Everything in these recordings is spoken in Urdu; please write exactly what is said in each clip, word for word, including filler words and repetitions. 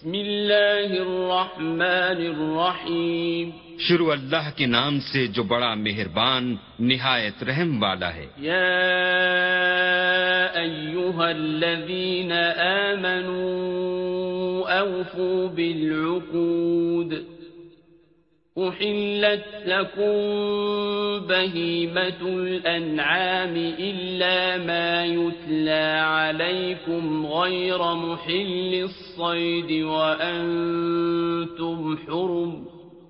بسم اللہ الرحمن الرحیم. شروع اللہ کے نام سے جو بڑا مہربان نہایت رحم والا ہے. یا ایھا الذین آمنوا اوفوا بالعقود أحلت لكم بهيمة الأنعام إلا ما يتلى عليكم غير محل الصيد وأنتم حرم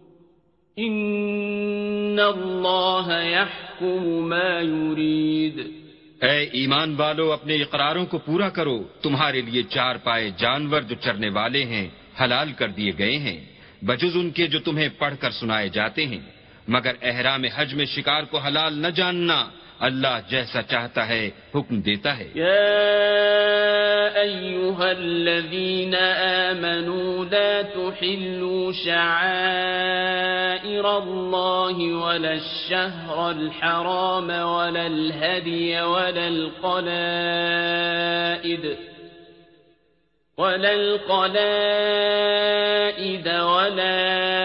إن الله يحكم ما يريد. اے ایمان والو، اپنے اقراروں کو پورا کرو. تمہارے لیے چار پائے جانور جو چرنے والے ہیں حلال کر دیے گئے ہیں، بجز ان کے جو تمہیں پڑھ کر سنائے جاتے ہیں، مگر احرام حج میں شکار کو حلال نہ جاننا. اللہ جیسا چاہتا ہے حکم دیتا ہے. یا ایھا الذین آمنوا لا تحلوا شعائر اللہ ولا الشہر الحرام ولا الہدی ولا القلائد ولا القلائد ولا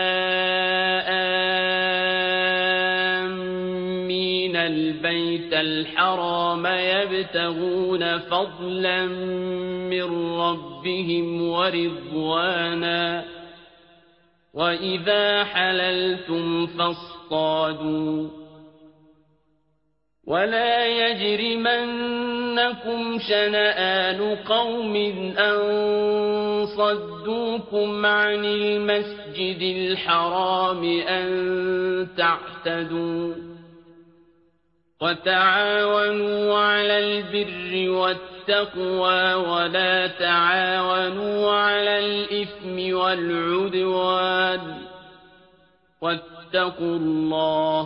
آمين البيت الحرام يبتغون فضلا من ربهم ورضوانا وإذا حللتم فاصطادوا ولا يجرمنكم شنآن قوم أن صدوكم عن المسجد الحرام أن تعتدوا وتعاونوا على البر والتقوى ولا تعاونوا على الإثم والعدوان واتقوا الله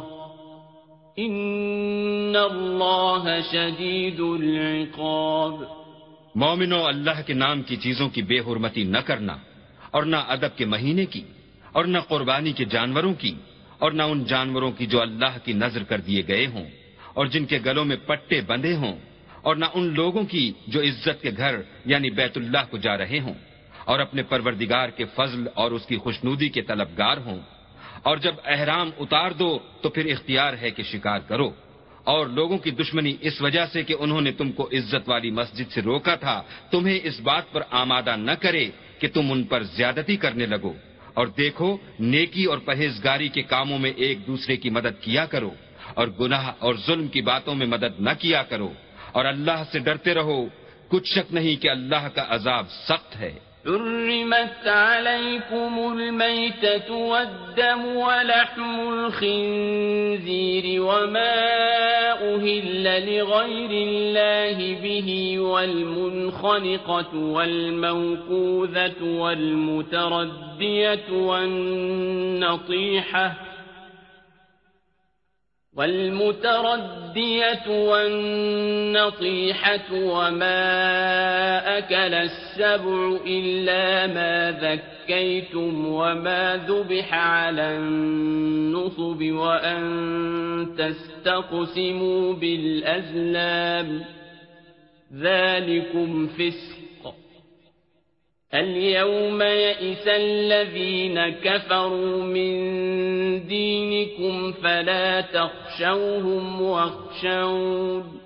ان اللہ شدید العقاب. مومنو، اللہ کے نام کی چیزوں کی بے حرمتی نہ کرنا، اور نہ ادب کے مہینے کی، اور نہ قربانی کے جانوروں کی، اور نہ ان جانوروں کی جو اللہ کی نذر کر دیے گئے ہوں اور جن کے گلوں میں پٹے بندھے ہوں، اور نہ ان لوگوں کی جو عزت کے گھر یعنی بیت اللہ کو جا رہے ہوں اور اپنے پروردگار کے فضل اور اس کی خوشنودی کے طلبگار ہوں. اور جب احرام اتار دو تو پھر اختیار ہے کہ شکار کرو. اور لوگوں کی دشمنی اس وجہ سے کہ انہوں نے تم کو عزت والی مسجد سے روکا تھا تمہیں اس بات پر آمادہ نہ کرے کہ تم ان پر زیادتی کرنے لگو. اور دیکھو، نیکی اور پرہیزگاری کے کاموں میں ایک دوسرے کی مدد کیا کرو، اور گناہ اور ظلم کی باتوں میں مدد نہ کیا کرو، اور اللہ سے ڈرتے رہو. کچھ شک نہیں کہ اللہ کا عذاب سخت ہے. حرمت عليكم الميتة والدم ولحم الخنزير وما أهل لغير الله به والمنخنقة والموقوذة والمتردية والنطيحة والمتردية والنطيحة وما أكل السبع إلا ما ذكيتم وما ذبح على النصب وأن تستقسموا بالأزلام ذلكم فسق. اليوم يئس الذين كفروا من دينكم فلا تخشوهم واخشون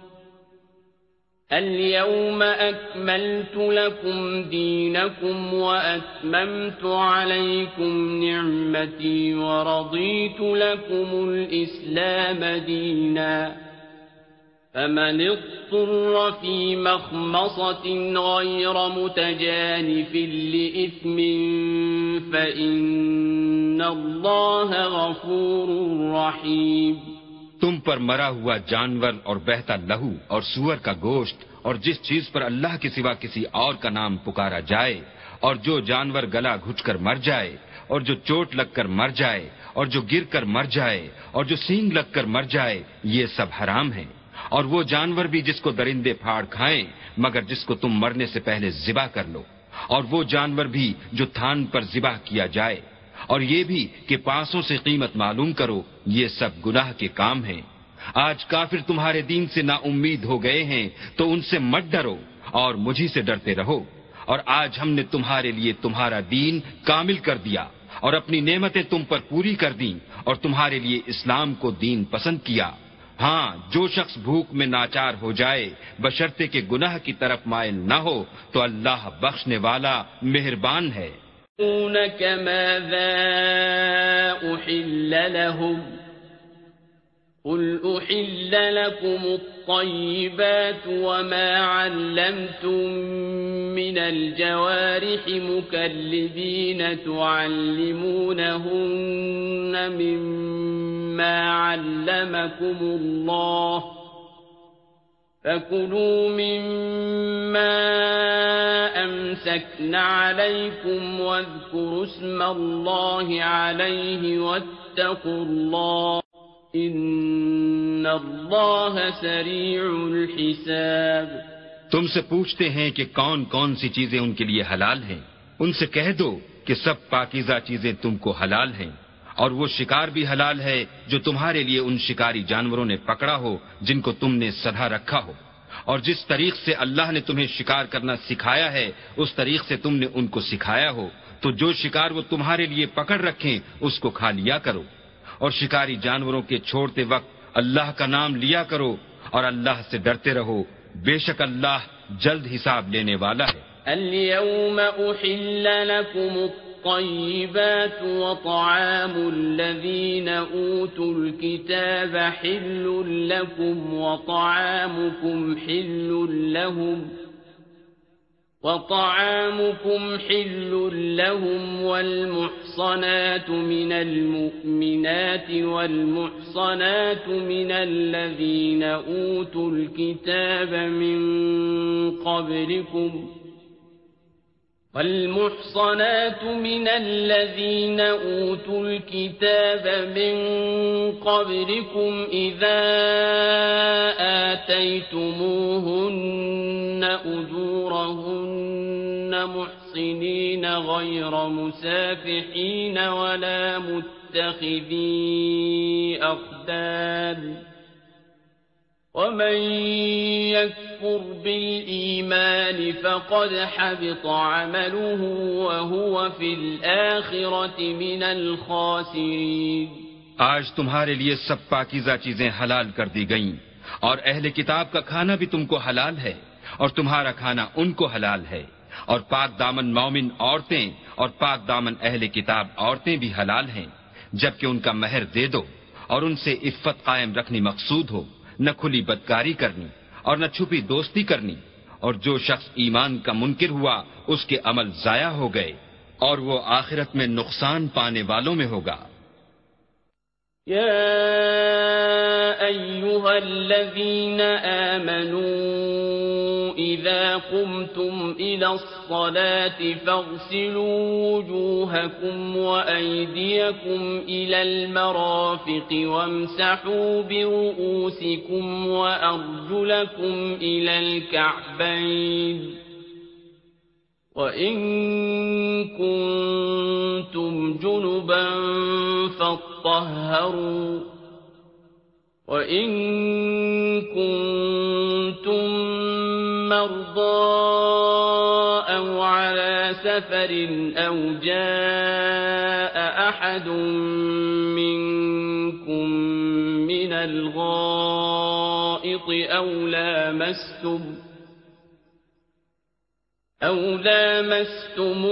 اليوم أكملت لكم دينكم وأتممت عليكم نعمتي ورضيت لكم الإسلام دينا فمن اضطر في مخمصة غير متجانف لإثم فإن الله غفور رحيم. تم پر مرا ہوا جانور اور بہتا لہو اور سور کا گوشت اور جس چیز پر اللہ کے سوا کسی اور کا نام پکارا جائے، اور جو جانور گلا گھٹ کر مر جائے، اور جو چوٹ لگ کر مر جائے، اور جو گر کر مر جائے، اور جو سینگ لگ کر مر جائے، یہ سب حرام ہے. اور وہ جانور بھی جس کو درندے پھاڑ کھائیں مگر جس کو تم مرنے سے پہلے ذبح کر لو، اور وہ جانور بھی جو تھان پر ذبح کیا جائے، اور یہ بھی کہ پانسوں سے قیمت معلوم کرو. یہ سب گناہ کے کام ہیں. آج کافر تمہارے دین سے نا امید ہو گئے ہیں تو ان سے مت ڈرو اور مجھی سے ڈرتے رہو. اور آج ہم نے تمہارے لیے تمہارا دین کامل کر دیا اور اپنی نعمتیں تم پر پوری کر دیں اور تمہارے لیے اسلام کو دین پسند کیا۔ ہاں، جو شخص بھوک میں ناچار ہو جائے بشرطے کہ گناہ کی طرف مائل نہ ہو تو اللہ بخشنے والا مہربان ہے۔ قل أحل لكم الطيبات وما علمتم من الجوارح مكلبين تعلمونهن مما علمكم الله فكلوا مما أمسكن عليكم واذكروا اسم الله عليه واتقوا الله ان اللہ سریع الحساب۔ تم سے پوچھتے ہیں کہ کون کون سی چیزیں ان کے لیے حلال ہیں، ان سے کہہ دو کہ سب پاکیزہ چیزیں تم کو حلال ہیں، اور وہ شکار بھی حلال ہے جو تمہارے لیے ان شکاری جانوروں نے پکڑا ہو جن کو تم نے سدھا رکھا ہو، اور جس طریق سے اللہ نے تمہیں شکار کرنا سکھایا ہے اس طریق سے تم نے ان کو سکھایا ہو، تو جو شکار وہ تمہارے لیے پکڑ رکھیں اس کو کھا لیا کرو، اور شکاری جانوروں کے چھوڑتے وقت اللہ کا نام لیا کرو اور اللہ سے ڈرتے رہو، بے شک اللہ جلد حساب لینے والا ہے۔ اليوم أحل لكم الطيبات وطعام الذين أوتوا الكتاب حل لكم وطعامكم حل لهم وطعامكم حل لهم والمحصنات من المؤمنات والمحصنات من الذين أوتوا الكتاب من قبلكم والمحصنات من الذين أوتوا الكتاب من قبلكم إذا آتيتموهن أجورهن محصنين غير مسافحين ولا متخذي أخدان ومن يكفر بالإيمان فقد حبط عمله وهو في الآخرة من الخاسرين۔ آج تمہارے لیے سب پاکیزہ چیزیں حلال کر دی گئیں، اور اہل کتاب کا کھانا بھی تم کو حلال ہے اور تمہارا کھانا ان کو حلال ہے، اور پاک دامن مومن عورتیں اور پاک دامن اہل کتاب عورتیں بھی حلال ہیں، جبکہ ان کا مہر دے دو اور ان سے عفت قائم رکھنی مقصود ہو، نہ کھلی بدکاری کرنی اور نہ چھپی دوستی کرنی، اور جو شخص ایمان کا منکر ہوا اس کے عمل ضائع ہو گئے اور وہ آخرت میں نقصان پانے والوں میں ہوگا۔ یا ایھا الذین آمنوا اذا قمتم الى الصلاة فاغسلوا وجوهكم وأيديكم إلى المرافق وامسحوا برؤوسكم وأرجلكم إلى الكعبين وإن كنتم جنبا فاطهروا وإن كنتم مرضى أو على سفر أو جاء أحد منكم من الغائط أو لامستم أو لامستم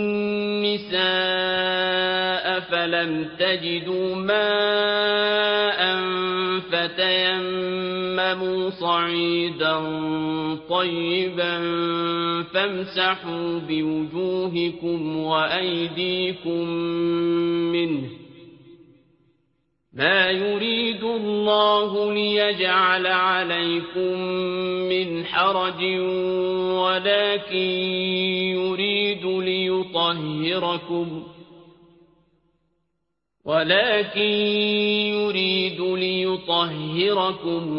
النساء فلم تجدوا ماء فتيمموا صعيدا طيبا فامسحوا بوجوهكم وأيديكم منه ما يريد الله ليجعل عليكم من حرج ولكن يريد ليطهركم ولكن يريد ليطهركم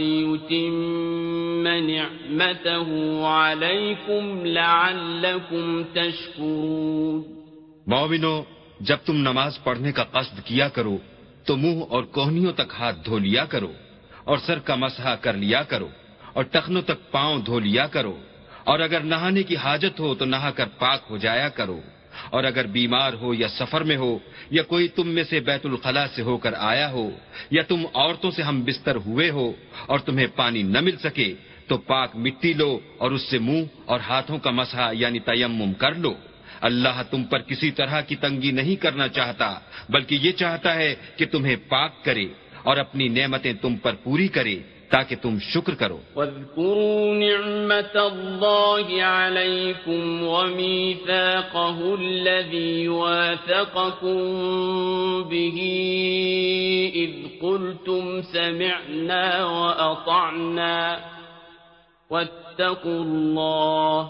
وليتم نعمته عليكم لعلكم تشكرون۔ مومنو، جب تم نماز پڑھنے کا قصد کیا کرو تو منہ اور کوہنیوں تک ہاتھ دھو لیا کرو اور سر کا مسح کر لیا کرو اور ٹخنوں تک پاؤں دھو لیا کرو اور اگر نہانے کی حاجت ہو تو نہا کر پاک ہو جایا کرو، اور اگر بیمار ہو یا سفر میں ہو یا کوئی تم میں سے بیت الخلا سے ہو کر آیا ہو یا تم عورتوں سے ہم بستر ہوئے ہو اور تمہیں پانی نہ مل سکے تو پاک مٹی لو اور اس سے منہ اور ہاتھوں کا مسح یعنی تیمم کر لو۔ اللہ تم پر کسی طرح کی تنگی نہیں کرنا چاہتا، بلکہ یہ چاہتا ہے کہ تمہیں پاک کرے اور اپنی نعمتیں تم پر پوری کرے تاکہ تم شکر کرو۔ واذکروا نعمت اللہ علیکم ومیثاقہ الذی واثقکم بہ اذ قلتم سمعنا واطعنا واتقوا اللہ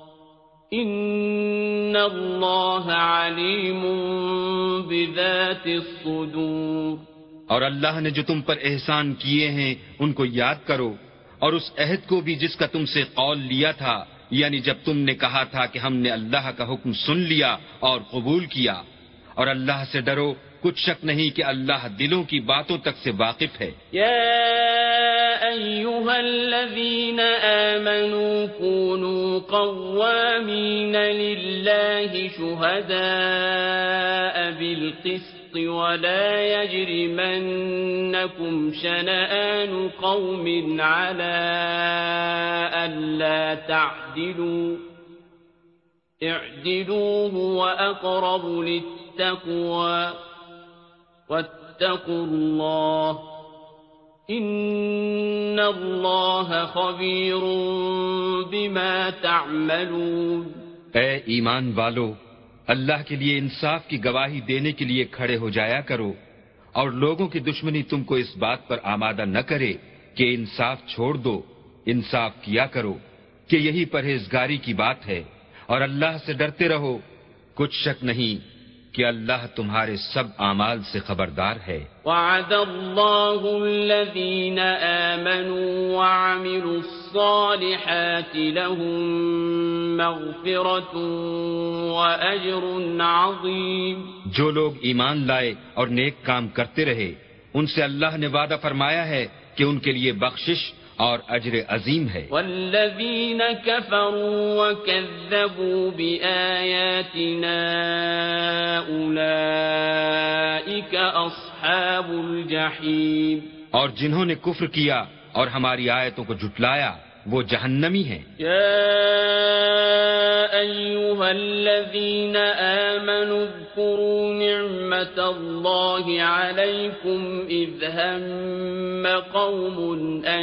ان اللہ علیم بذات الصدور۔ اور اللہ نے جو تم پر احسان کیے ہیں ان کو یاد کرو، اور اس عہد کو بھی جس کا تم سے قول لیا تھا، یعنی جب تم نے کہا تھا کہ ہم نے اللہ کا حکم سن لیا اور قبول کیا۔ اور اللہ سے ڈرو، کچھ شک نہیں کہ اللہ دلوں کی باتوں تک سے واقف ہے۔ یا ایھا الذین آمنوا کونوا قوامین للہ شہداء بالقسط ولا يجرمنكم شنآن قوم على ألا تعدلوا اعدلوا هو أقرب للتقوى واتقوا الله إن الله خبير بما تعملون۔ اے ایمان والو، اللہ کے لیے انصاف کی گواہی دینے کے لیے کھڑے ہو جایا کرو، اور لوگوں کی دشمنی تم کو اس بات پر آمادہ نہ کرے کہ انصاف چھوڑ دو، انصاف کیا کرو کہ یہی پرہیزگاری کی بات ہے، اور اللہ سے ڈرتے رہو، کچھ شک نہیں کہ اللہ تمہارے سب اعمال سے خبردار ہے۔ وعد اللہ الذین آمنوا وعملوا الصالحات لهم مغفرۃ واجر عظیم۔ جو لوگ ایمان لائے اور نیک کام کرتے رہے ان سے اللہ نے وعدہ فرمایا ہے کہ ان کے لیے بخشش اور اجر عظیم ہے۔ والذین کفروا وکذبوا بآیاتنا اولئک اصحاب الجحیم۔ اور جنہوں نے کفر کیا اور ہماری آیتوں کو جھٹلایا وہ جہنمی ہیں۔ یا ایھا الذین آمنوا اذکروا نعمت اللہ علیکم اذ ہم قوم ان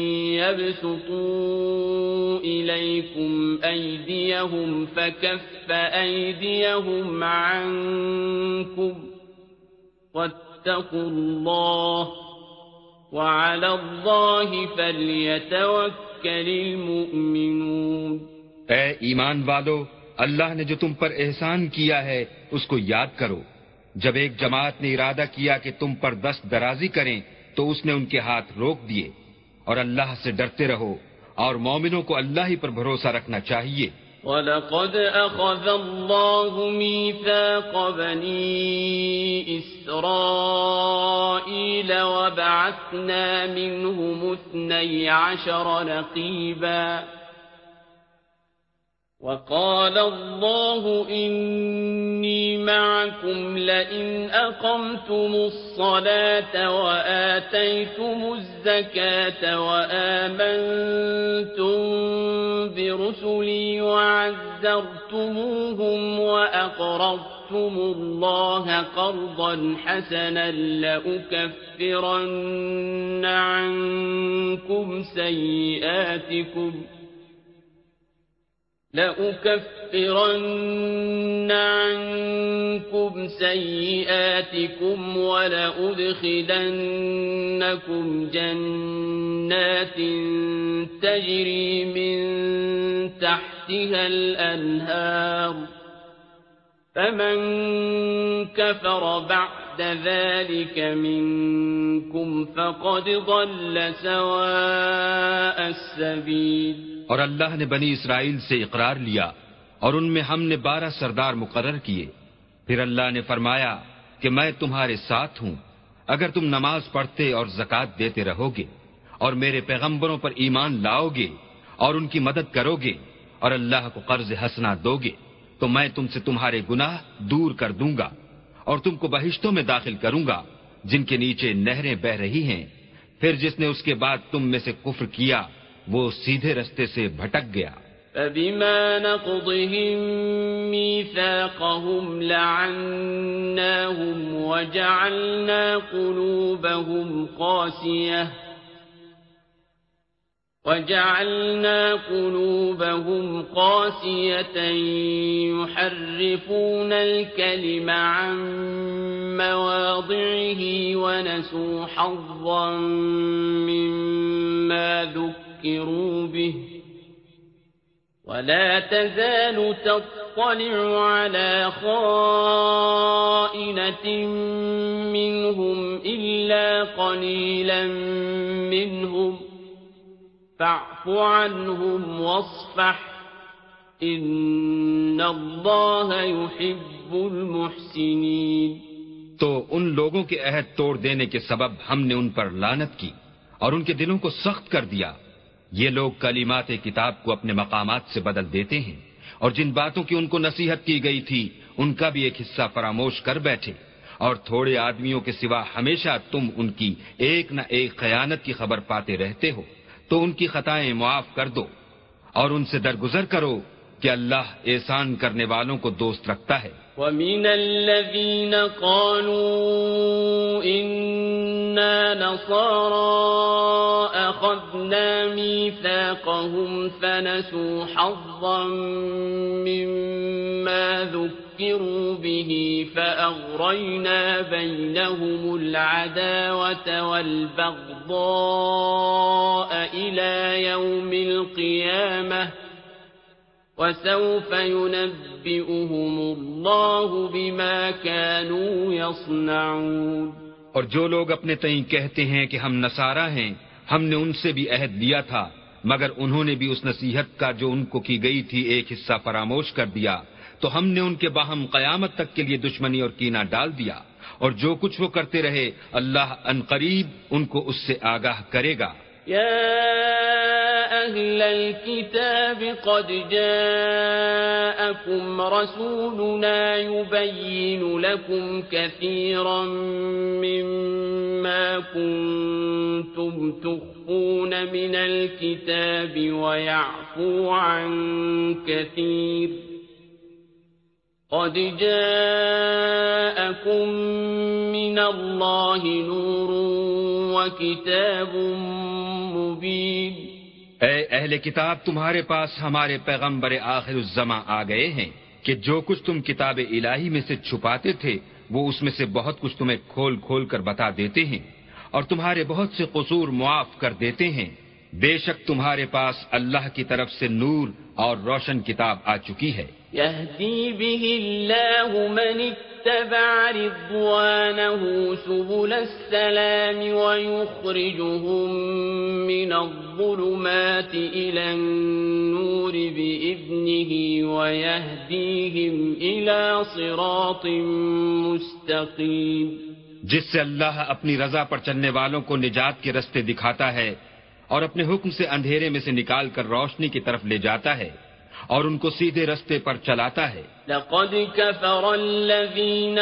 یبسطوا الیکم ایدیہم فکف ایدیہم عنکم واتقوا اللہ وعلی اللہ فلیتوکل المؤمنون۔ اے ایمان والو، اللہ نے جو تم پر احسان کیا ہے اس کو یاد کرو۔ جب ایک جماعت نے ارادہ کیا کہ تم پر دست درازی کریں تو اس نے ان کے ہاتھ روک دیے، اور اللہ سے ڈرتے رہو، اور مومنوں کو اللہ ہی پر بھروسہ رکھنا چاہیے۔ وَلَقَدْ أَخَذَ اللَّهُ مِيثَاقَ بَنِي إِسْرَائِيلَ وَبَعَثْنَا مِنْهُمُ اثْنَيْ عَشَرَ نَقِيبًا وَقَالَ اللَّهُ إِنِّي مَعَكُمْ لَئِنْ أَقَمْتُمُ الصَّلَاةَ وَآتَيْتُمُ الزَّكَاةَ وَآمَنْتُمْ بِرُسُلِي وَعَزَّرْتُمُوهُمْ وَأَقْرَضْتُمُ اللَّهَ قَرْضًا حَسَنًا لَأُكَفِّرَنَّ عَنْكُمْ سَيِّئَاتِكُمْ لَأُكَفِّرَنَّ عَنكُمْ سَيِّئَاتِكُمْ وَلَأُدْخِلَنَّكُمْ جَنَّاتٍ تَجْرِي مِنْ تَحْتِهَا الْأَنْهَارُ فَمَنْ كَفَرَ بَعْدَ ذَلِكَ مِنْكُمْ فَقَدْ ضَلَّ سَوَاءَ السَّبِيلِ۔ اور اللہ نے بنی اسرائیل سے اقرار لیا اور ان میں ہم نے بارہ سردار مقرر کیے۔ پھر اللہ نے فرمایا کہ میں تمہارے ساتھ ہوں اگر تم نماز پڑھتے اور زکوٰۃ دیتے رہو گے اور میرے پیغمبروں پر ایمان لاؤ گے اور ان کی مدد کرو گے اور اللہ کو قرض حسنہ دو گے تو میں تم سے تمہارے گناہ دور کر دوں گا اور تم کو بہشتوں میں داخل کروں گا جن کے نیچے نہریں بہ رہی ہیں. پھر جس نے اس کے بعد تم میں سے کفر کیا وہ سیدھے رستے سے بھٹک گیا. فبما نقضهم ميثاقهم لعناهم وجعلنا قلوبهم قاسية وجعلنا قلوبهم قاسية يحرفون الكلم عن مواضعه ونسوا حظا مما ذكروا به ولا تزال تطلع على خائنة منهم إلا قليلا منهم فاعف عنهم واصفح إن الله يحب المحسنين. تو ان لوگوں کے عہد توڑ دینے کے سبب ہم نے ان پر لعنت کی اور ان کے دلوں کو سخت کر دیا. یہ لوگ کلمات کتاب کو اپنے مقامات سے بدل دیتے ہیں اور جن باتوں کی ان کو نصیحت کی گئی تھی ان کا بھی ایک حصہ فراموش کر بیٹھے. اور تھوڑے آدمیوں کے سوا ہمیشہ تم ان کی ایک نہ ایک خیانت کی خبر پاتے رہتے ہو تو ان کی خطائیں معاف کر دو اور ان سے درگزر کرو کہ اللہ احسان کرنے والوں کو دوست رکھتا ہے. وَمِنَ الَّذِينَ قَالُوا إِنَّا نَصَارَىٰ أَخَذْنَا مِيثَاقَهُمْ فَنَسُوا حَظًّا مِّمَّا ذُكِّرُوا بِهِ فَأَغْرَيْنَا بَيْنَهُمُ الْعَدَاوَةَ وَالْبَغْضَاءَ إِلَىٰ يَوْمِ الْقِيَامَةِ وَسَوْفَ يُنَبِّئُهُمُ اللَّهُ بِمَا كَانُوا يَصْنَعُونَ. اور جو لوگ اپنے تئیں کہتے ہیں کہ ہم نصارہ ہیں ہم نے ان سے بھی عہد لیا تھا مگر انہوں نے بھی اس نصیحت کا جو ان کو کی گئی تھی ایک حصہ فراموش کر دیا تو ہم نے ان کے باہم قیامت تک کے لیے دشمنی اور کینہ ڈال دیا اور جو کچھ وہ کرتے رہے اللہ عنقریب ان کو اس سے آگاہ کرے گا. يا أهل الكتاب قد جاءكم رسولنا يبين لكم كثيرا مما كنتم تخفون من الكتاب ويعفو عن كثير قد جاءكم من الله نور وكتاب مبين. اے اہل کتاب تمہارے پاس ہمارے پیغمبر آخر الزماں آ گئے ہیں کہ جو کچھ تم کتاب الہی میں سے چھپاتے تھے وہ اس میں سے بہت کچھ تمہیں کھول کھول کر بتا دیتے ہیں اور تمہارے بہت سے قصور معاف کر دیتے ہیں. بے شک تمہارے پاس اللہ کی طرف سے نور اور روشن کتاب آ چکی ہے. يهدي به الله من اتبع رضوانه سبل السلام ويخرجهم من الظلمات إلى النور بإذنه ويهديهم إلى صراط مستقيم. جس سے اللہ اپنی رضا پر چلنے والوں کو نجات کے رستے دکھاتا ہے اور اپنے حکم سے اندھیرے میں سے نکال کر روشنی کی طرف لے جاتا ہے اور ان کو سیدھے رستے پر چلاتا ہے. لقد كفر الذين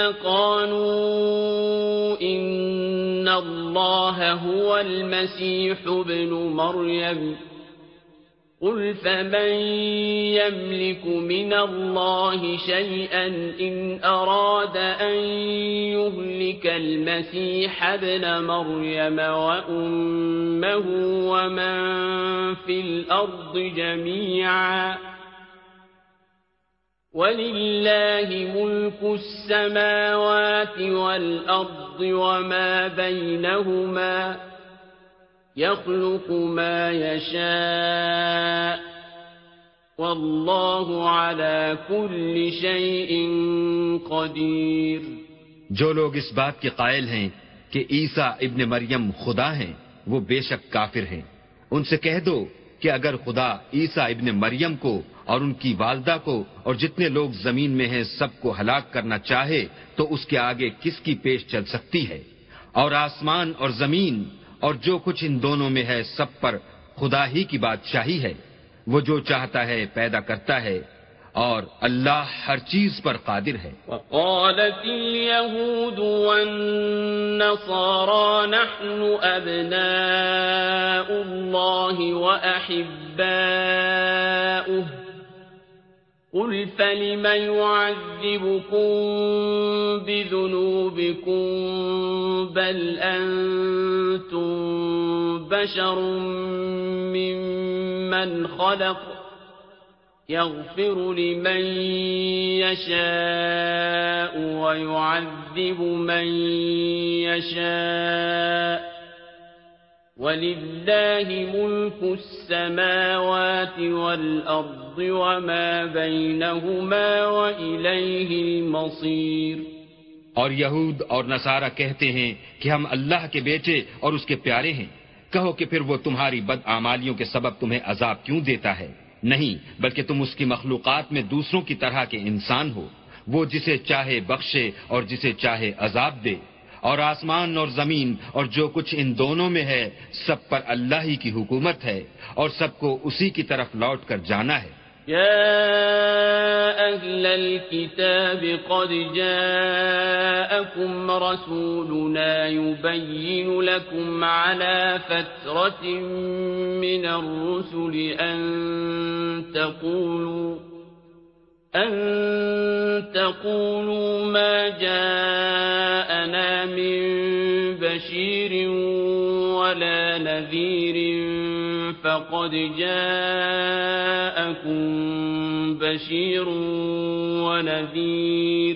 قالوا إن الله هو المسيح ابن مريم قل فمن يملك من الله شيئا إن أراد أن يهلك المسيح ابن مريم وأمه ومن في الأرض جميعا وَلِلَّهِ مُلْكُ السَّمَاوَاتِ وَالْأَرْضِ وَمَا بَيْنَهُمَا يَخْلُقُ مَا يَشَاءُ وَاللَّهُ عَلَى كُلِّ شَيْءٍ قَدِيرٌ. جو لوگ اس بات کے قائل ہیں کہ عیسیٰ ابن مریم خدا ہیں وہ بے شک کافر ہیں. ان سے کہہ دو کہ اگر خدا عیسیٰ ابن مریم کو اور ان کی والدہ کو اور جتنے لوگ زمین میں ہیں سب کو ہلاک کرنا چاہے تو اس کے آگے کس کی پیش چل سکتی ہے. اور آسمان اور زمین اور جو کچھ ان دونوں میں ہے سب پر خدا ہی کی بادشاہی ہے وہ جو چاہتا ہے پیدا کرتا ہے اور اللہ ہر چیز پر قادر ہے۔ وقالت اليهود والنصارى نحن أبناء الله وأحباؤه قل فلم يعذبكم بذنوبكم بل أنتم بشر ممن خلق يغفر لمن يشاء ويعذب من يشاء ولله ملك السماوات والأرض وما بينهما وإليه المصير۔ اور یہود اور نصارہ کہتے ہیں کہ ہم اللہ کے بیٹے اور اس کے پیارے ہیں۔ کہو کہ پھر وہ تمہاری بد اعمالیوں کے سبب تمہیں عذاب کیوں دیتا ہے؟ نہیں، بلکہ تم اس کی مخلوقات میں دوسروں کی طرح کے انسان ہو۔ وہ جسے چاہے بخشے اور جسے چاہے عذاب دے، اور آسمان اور زمین اور جو کچھ ان دونوں میں ہے سب پر اللہ ہی کی حکومت ہے اور سب کو اسی کی طرف لوٹ کر جانا ہے۔ يا أهل الكتاب قد جاءكم رسولنا يبين لكم على فترة من الرسل أن تقولوا أن تقولوا ما جاءنا من بشير ولا نذير فقد جاءكم بشير ونذير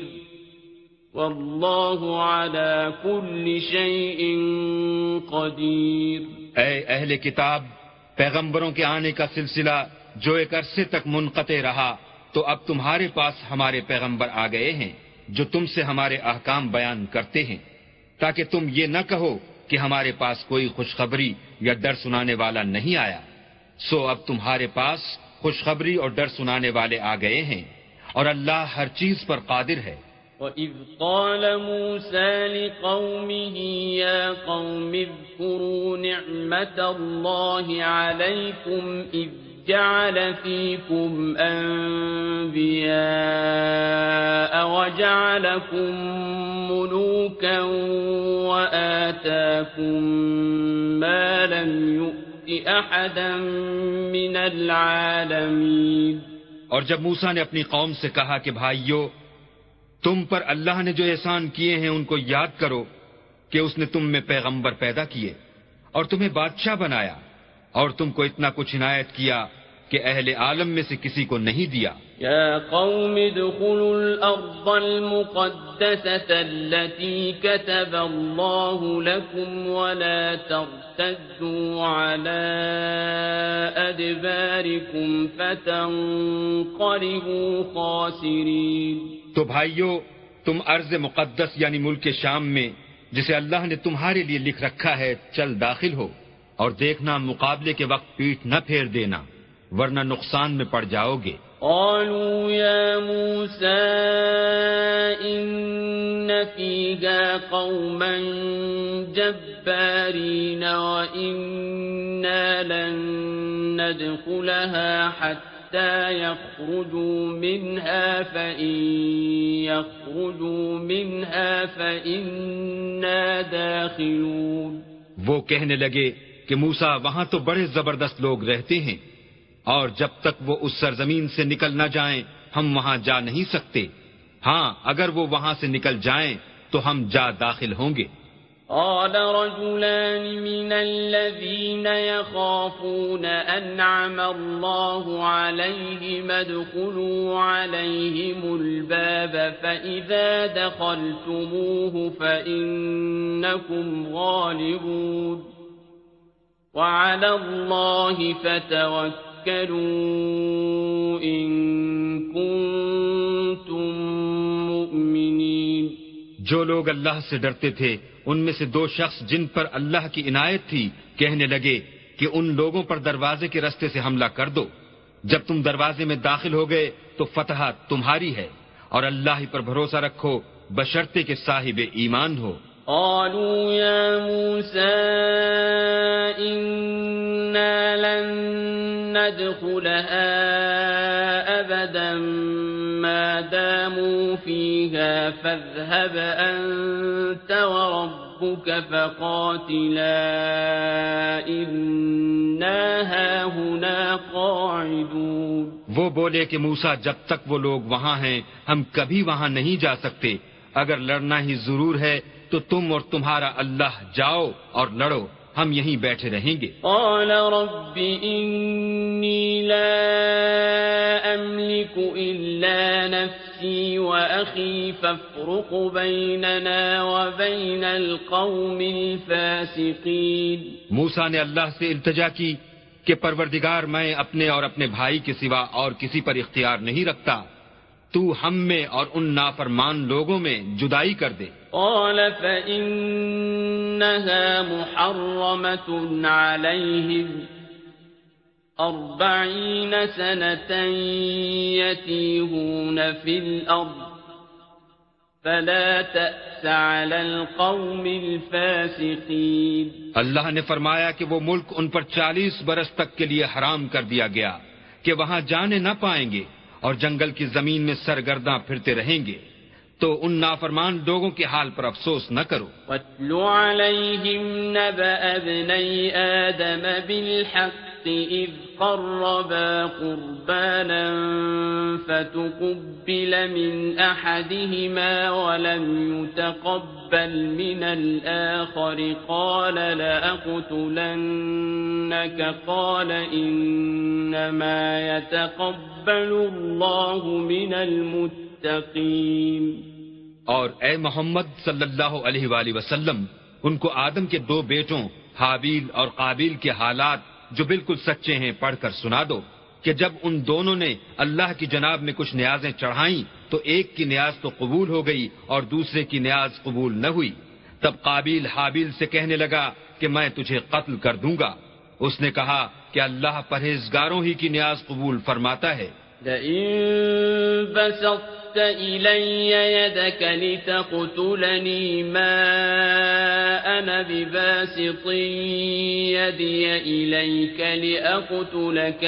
والله على كل شيء قدير۔ اے اہل کتاب، پیغمبروں کے آنے کا سلسلہ جو ایک عرصے تک منقطع رہا، تو اب تمہارے پاس ہمارے پیغمبر آ گئے ہیں جو تم سے ہمارے احکام بیان کرتے ہیں، تاکہ تم یہ نہ کہو کہ ہمارے پاس کوئی خوشخبری یا ڈر سنانے والا نہیں آیا۔ سو اب تمہارے پاس خوشخبری اور ڈر سنانے والے آ گئے ہیں، اور اللہ ہر چیز پر قادر ہے۔ وَإِذْ قَالَ مُوسَى لِقَوْمِهِ يَا قَوْمِ اذْكُرُوا نِعْمَةَ اللَّهِ عَلَيْكُمْ إِذْ جعل فيكم أنبياء وجعلكم ملوكا وآتاكم ما لم يؤت أحدا من العالمين۔ اور جب موسیٰ نے اپنی قوم سے کہا کہ بھائیو، تم پر اللہ نے جو احسان کیے ہیں ان کو یاد کرو کہ اس نے تم میں پیغمبر پیدا کیے اور تمہیں بادشاہ بنایا، اور تم کو اتنا کچھ عنایت کیا کہ اہل عالم میں سے کسی کو نہیں دیا۔ یا قوم ادخلوا الارض المقدسة التي كتب الله لكم ولا ترتدوا على ادباركم فتنقلبوا خاسرين۔ تو بھائیو، تم ارض مقدس یعنی ملک شام میں جسے اللہ نے تمہارے لیے لکھ رکھا ہے چل داخل ہو، اور دیکھنا مقابلے کے وقت پیٹھ نہ پھیر دینا، ورنہ نقصان میں پڑ جاؤ گے۔ قالوا يا موسى إن فيها قوما جبارين وإنا لن ندخلها حتى يخرجوا منها فإن يخرجوا منها فإنا داخلون۔ وہ کہنے لگے کہ موسیٰ وہاں تو بڑے زبردست لوگ رہتے ہیں، اور جب تک وہ اس سرزمین سے نکل نہ جائیں ہم وہاں جا نہیں سکتے، ہاں اگر وہ وہاں سے نکل جائیں تو ہم جا داخل ہوں گے۔ قال رجلان من الذين يخافون أنعم الله عليهم ادخلوا عليهم الباب فإذا دخلتموه فإنكم غالبون وعلى الله فتوكلوا إن كنتم مؤمنين۔ جو لوگ اللہ سے ڈرتے تھے ان میں سے دو شخص جن پر اللہ کی عنایت تھی کہنے لگے کہ ان لوگوں پر دروازے کے رستے سے حملہ کر دو، جب تم دروازے میں داخل ہو گئے تو فتح تمہاری ہے، اور اللہ ہی پر بھروسہ رکھو بشرطے کہ صاحب ایمان ہو۔ قالوا يا موسى إنا لن ندخلها أبدا ما داموا فيها فاذهب أنت وربك فقاتلا إنا هاهنا قاعدون. وہ بولے کہ موسیٰ جب تک وہ لوگ وہاں ہیں ہم کبھی وہاں نہیں جا سکتے. اگر لڑنا ہی ضرور ہے تو تم اور تمہارا اللہ جاؤ اور لڑو، ہم یہیں بیٹھے رہیں گے. قال رب إني لا أملك إلا نفسي وأخي فافرق بيننا وبين القوم الفاسقين. موسیٰ نے اللہ سے التجا کی کہ پروردگار میں اپنے اور اپنے بھائی کے سوا اور کسی پر اختیار نہیں رکھتا، تو ہم میں اور ان نافرمان لوگوں میں جدائی کر دے. قال فإنها محرمة عليهم أربعين سنة يتيهون في الأرض فلا تأس على القوم الفاسقين. اللہ نے فرمایا کہ وہ ملک ان پر چالیس برس تک کے لیے حرام کر دیا گیا کہ وہاں جانے نہ پائیں گے اور جنگل کی زمین میں سرگرداں پھرتے رہیں گے، تو ان نافرمان لوگوں کے حال پر افسوس نہ کرو. وَاتْلُ عَلَيْهِمْ نَبَأَ ابْنَيْ آدَمَ بِالْحَقِّ إِذْ قَرَّبَا قُرْبَانًا فَتُقُبِّلَ مِنْ أَحَدِهِمَا وَلَمْ يُتَقَبَّلْ مِنَ الْآخَرِ قَالَ لَأَقْتُلَنَّكَ قَالَ إِنَّمَا يَتَقَبَّلُ اللَّهُ مِنَ الْمُتَّقِينَ. اور اے محمد صلی اللہ علیہ وآلہ وسلم ان کو آدم کے دو بیٹوں حابیل اور قابیل کے حالات جو بالکل سچے ہیں پڑھ کر سنا دو کہ جب ان دونوں نے اللہ کی جناب میں کچھ نیازیں چڑھائیں تو ایک کی نیاز تو قبول ہو گئی اور دوسرے کی نیاز قبول نہ ہوئی. تب قابیل حابیل سے کہنے لگا کہ میں تجھے قتل کر دوں گا. اس نے کہا کہ اللہ پرہیزگاروں ہی کی نیاز قبول فرماتا ہے. لئن بسطت إلي يدك لتقتلني ما أنا بباسط يدي إليك لأقتلك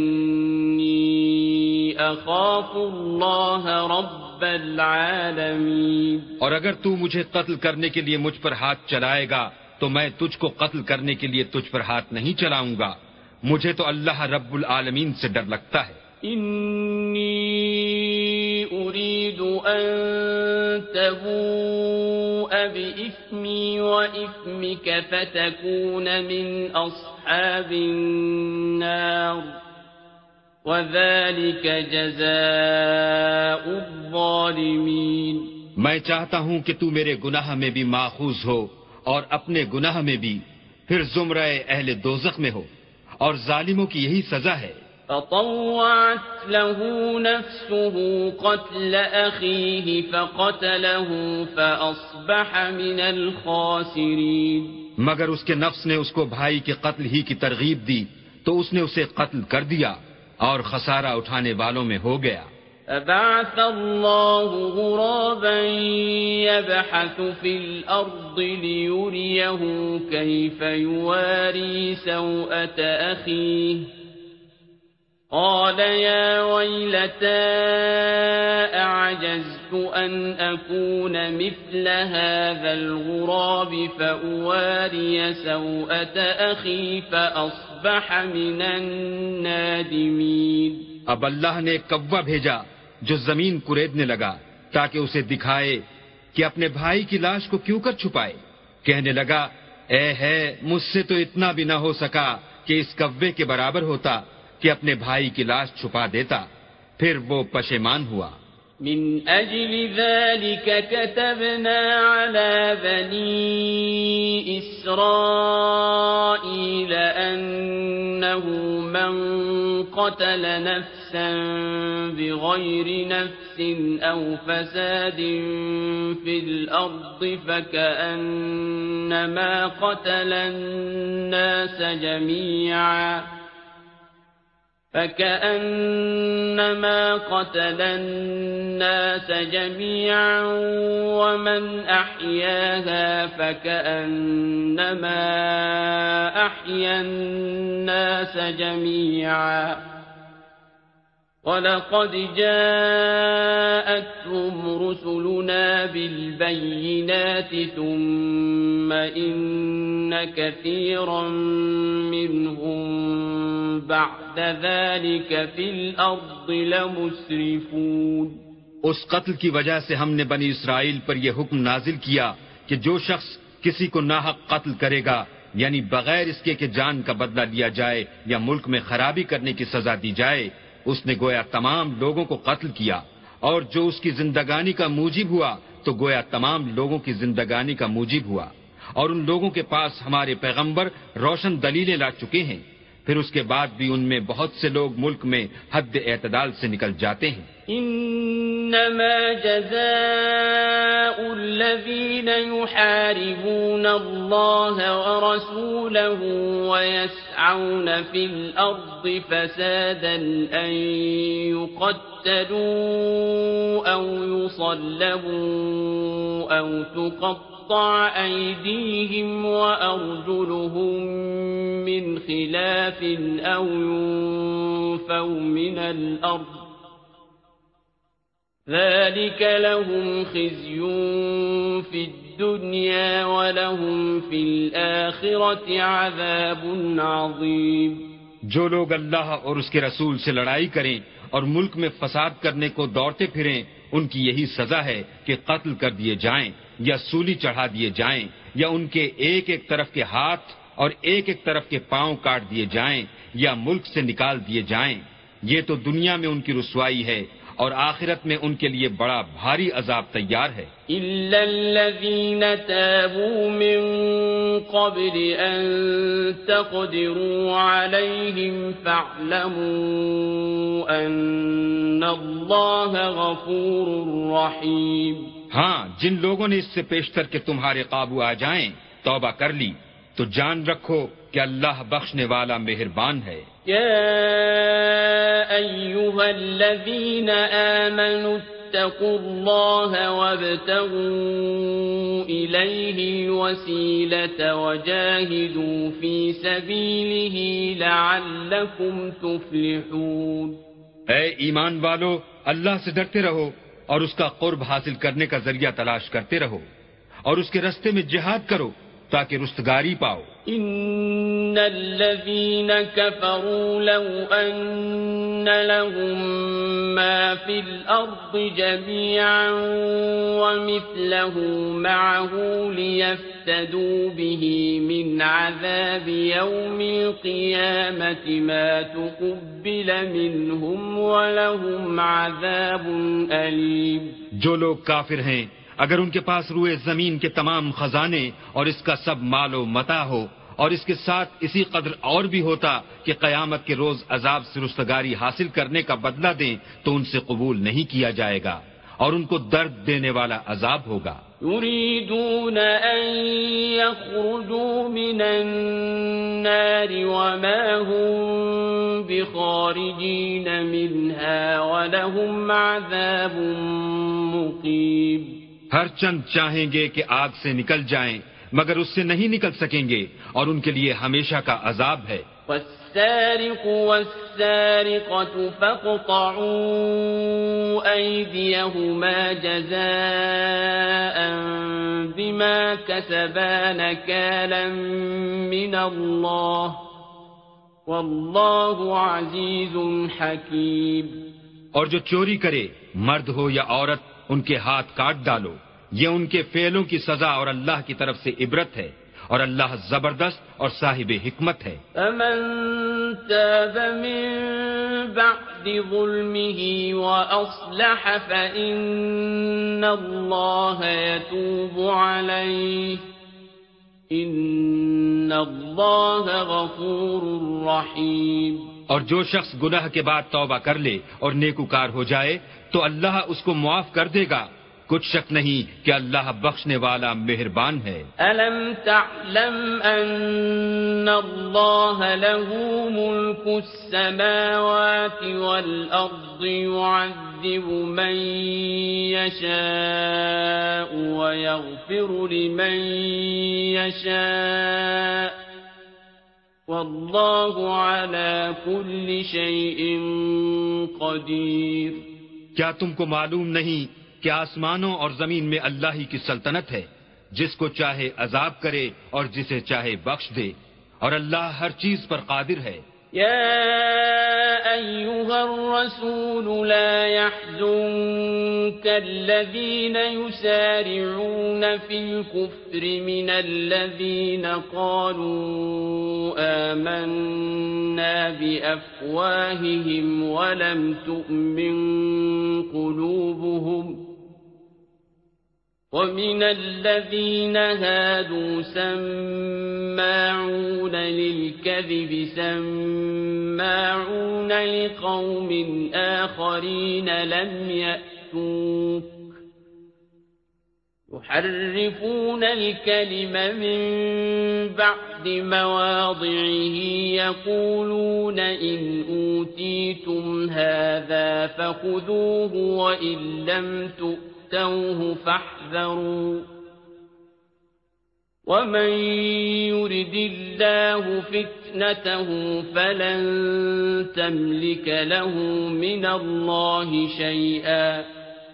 إني أخاف الله رب العالمين. اور اگر تو مجھے قتل کرنے کے لیے مجھ پر ہاتھ چلائے گا تو میں تجھ کو قتل کرنے کے لیے تجھ پر ہاتھ نہیں چلاؤں گا. مجھے تو اللہ رب العالمین سے ڈر لگتا ہے. إني أريد أن تبوء بإثمي وإثمك فتكون من أصحاب النار وذلك جزاء الظالمين. میں چاہتا ہوں کہ تو میرے گناہ میں بھی ماخوذ ہو اور اپنے گناہ میں بھی، پھر زمرہ اہل دوزخ میں ہو، اور ظالموں کی یہی سزا ہے. فطوعت له نفسه قتل أخيه فقتله فأصبح من الخاسرين. مگر اس کے نفس نے اس کو بھائی کے قتل ہی کی ترغیب دی تو اس نے اسے قتل کر دیا اور خسارہ اٹھانے والوں میں ہو گیا. فبعث الله غرابا يبحث في الأرض ليريه كيف يواري سوءة أخيه قال يا ويلتى أعجزت أن أكون مثل هذا الغراب فأواري سوءة أخي فأصبح من النادمين. اب اللہ نے ایک کوا بھیجا جو زمین کریدنے لگا تاکہ اسے دکھائے کہ اپنے بھائی کی لاش کو کیوں کر چھپائے. کہنے لگا اے ہے مجھ سے تو اتنا بھی نہ ہو سکا کہ اس کوے کے برابر ہوتا کہ اپنے بھائی کی لاش چھپا دیتا. پھر وہ پشیمان ہوا. من أجل ذلك كتبنا على بني إسرائيل أنه من قتل نفسا بغير نفس أو فساد في الأرض فكأنما قتل الناس جميعا فكأنما قتل الناس جميعا ومن أحياها فكأنما أحيا الناس جميعا وَلَقَدْ جَاءَتْهُمْ رُسُلُنَا بِالْبَيِّنَاتِ ثُمَّ إِنَّ كَثِيرًا مِّنْهُمْ بَعْدَ ذَلِكَ فِي الْأَرْضِ لَمُسْرِفُونَ. اس قتل کی وجہ سے ہم نے بنی اسرائیل پر یہ حکم نازل کیا کہ جو شخص کسی کو ناحق قتل کرے گا، یعنی بغیر اس کے کہ جان کا بدلہ لیا جائے یا ملک میں خرابی کرنے کی سزا دی جائے، اس نے گویا تمام لوگوں کو قتل کیا، اور جو اس کی زندگانی کا موجب ہوا تو گویا تمام لوگوں کی زندگانی کا موجب ہوا، اور ان لوگوں کے پاس ہمارے پیغمبر روشن دلیلیں لا چکے ہیں، پھر اس کے بعد بھی ان میں بہت سے لوگ ملک میں حد اعتدال سے نکل جاتے ہیں. انما جزاء الذين يحاربون الله ورسوله ويسعون في الأرض فسادا أن يقتلوا أو يصلبوا أو تقطع أيديهم وأرجلهم من خلاف أو ينفوا من الأرض ذلك لهم خزي في الدنيا ولهم في الآخرة عذاب عظيم. جو لوگ اللہ اور اس کے رسول سے لڑائی کریں اور ملک میں فساد کرنے کو دوڑتے پھریں، ان کی یہی سزا ہے کہ قتل کر دیے جائیں یا سولی چڑھا دیے جائیں یا ان کے ایک ایک طرف کے ہاتھ اور ایک ایک طرف کے پاؤں کاٹ دیے جائیں یا ملک سے نکال دیے جائیں. یہ تو دنیا میں ان کی رسوائی ہے اور آخرت میں ان کے لیے بڑا بھاری عذاب تیار ہے. إِلَّا الَّذِينَ تَابُوا مِن قَبْلِ أَن تَقْدِرُوا عَلَيْهِمْ فَاعْلَمُوا أَنَّ اللَّهَ غَفُورٌ رَّحِيمٌ. ہاں، جن لوگوں نے اس سے پیشتر کہ تمہارے قابو آ جائیں توبہ کر لی تو جان رکھو کہ اللہ بخشنے والا مہربان ہے. يا أيها الذين آمنوا اتقوا الله وابتغوا إليه الوسيلة وجاهدوا في سبيله لعلكم تفلحون. اے ایمان والو، اللہ سے ڈرتے رہو اور اس کا قرب حاصل کرنے کا ذریعہ تلاش کرتے رہو اور اس کے رستے میں جہاد کرو تاکہ رستگاری پاؤ. ان الذين كفروا لو ان لهم ما في الارض جميعا ومثله معه ليفتدوا به من عذاب يوم القيامة ما تقبل منهم ولهم عذاب أليم. جو لوگ کافر ہیں اگر ان کے پاس روئے زمین کے تمام خزانے اور اس کا سب مال و متاع ہو اور اس کے ساتھ اسی قدر اور بھی ہوتا کہ قیامت کے روز عذاب سے رستگاری حاصل کرنے کا بدلہ دیں تو ان سے قبول نہیں کیا جائے گا اور ان کو درد دینے والا عذاب ہوگا. يريدون أن يخرجوا من النار وما هم بخارجين منها ولهم عذاب مقيم. ہر چند چاہیں گے کہ آگ سے نکل جائیں مگر اس سے نہیں نکل سکیں گے اور ان کے لیے ہمیشہ کا عذاب ہے. والسارق والسارقة فاقطعوا أيديهما جزاء بما كسبا نكالا من الله والله عزيز حكيم. اور جو چوری کرے مرد ہو یا عورت ان کے ہاتھ کاٹ ڈالو، یہ ان کے فعلوں کی سزا اور اللہ کی طرف سے عبرت ہے اور اللہ زبردست اور صاحب حکمت ہے. فمن تاب من بعد ظلمه وأصلح فإن الله يتوب عليه إن الله غفور رحيم. اور جو شخص گناہ کے بعد توبہ کر لے اور نیکوکار ہو جائے تو اللہ اس کو معاف کر دے گا کچھ شک نہیں کہ اللہ بخشنے والا مہربان ہے۔ ألم تعلم أن الله له ملك السماوات والأرض يعذب من يشاء ويغفر لمن يشاء والله على كل شيء قدير۔ کیا تم کو معلوم نہیں کہ آسمانوں اور زمین میں اللہ ہی کی سلطنت ہے، جس کو چاہے عذاب کرے اور جسے چاہے بخش دے، اور اللہ ہر چیز پر قادر ہے۔ يا أيها الرسول لا يحزنك الذين يسارعون في الكفر من الذين قالوا آمنا بأفواههم ولم تؤمن قلوبهم ومن الذين هادوا سماعون للكذب سماعون لقوم آخرين لم يأتوك يحرفون الكلم من بعد مواضعه يقولون إن أوتيتم هذا فخذوه وإن لم تؤتوه فاحذروا ومن يرد الله فتنته فلن تملك له من الله شيئا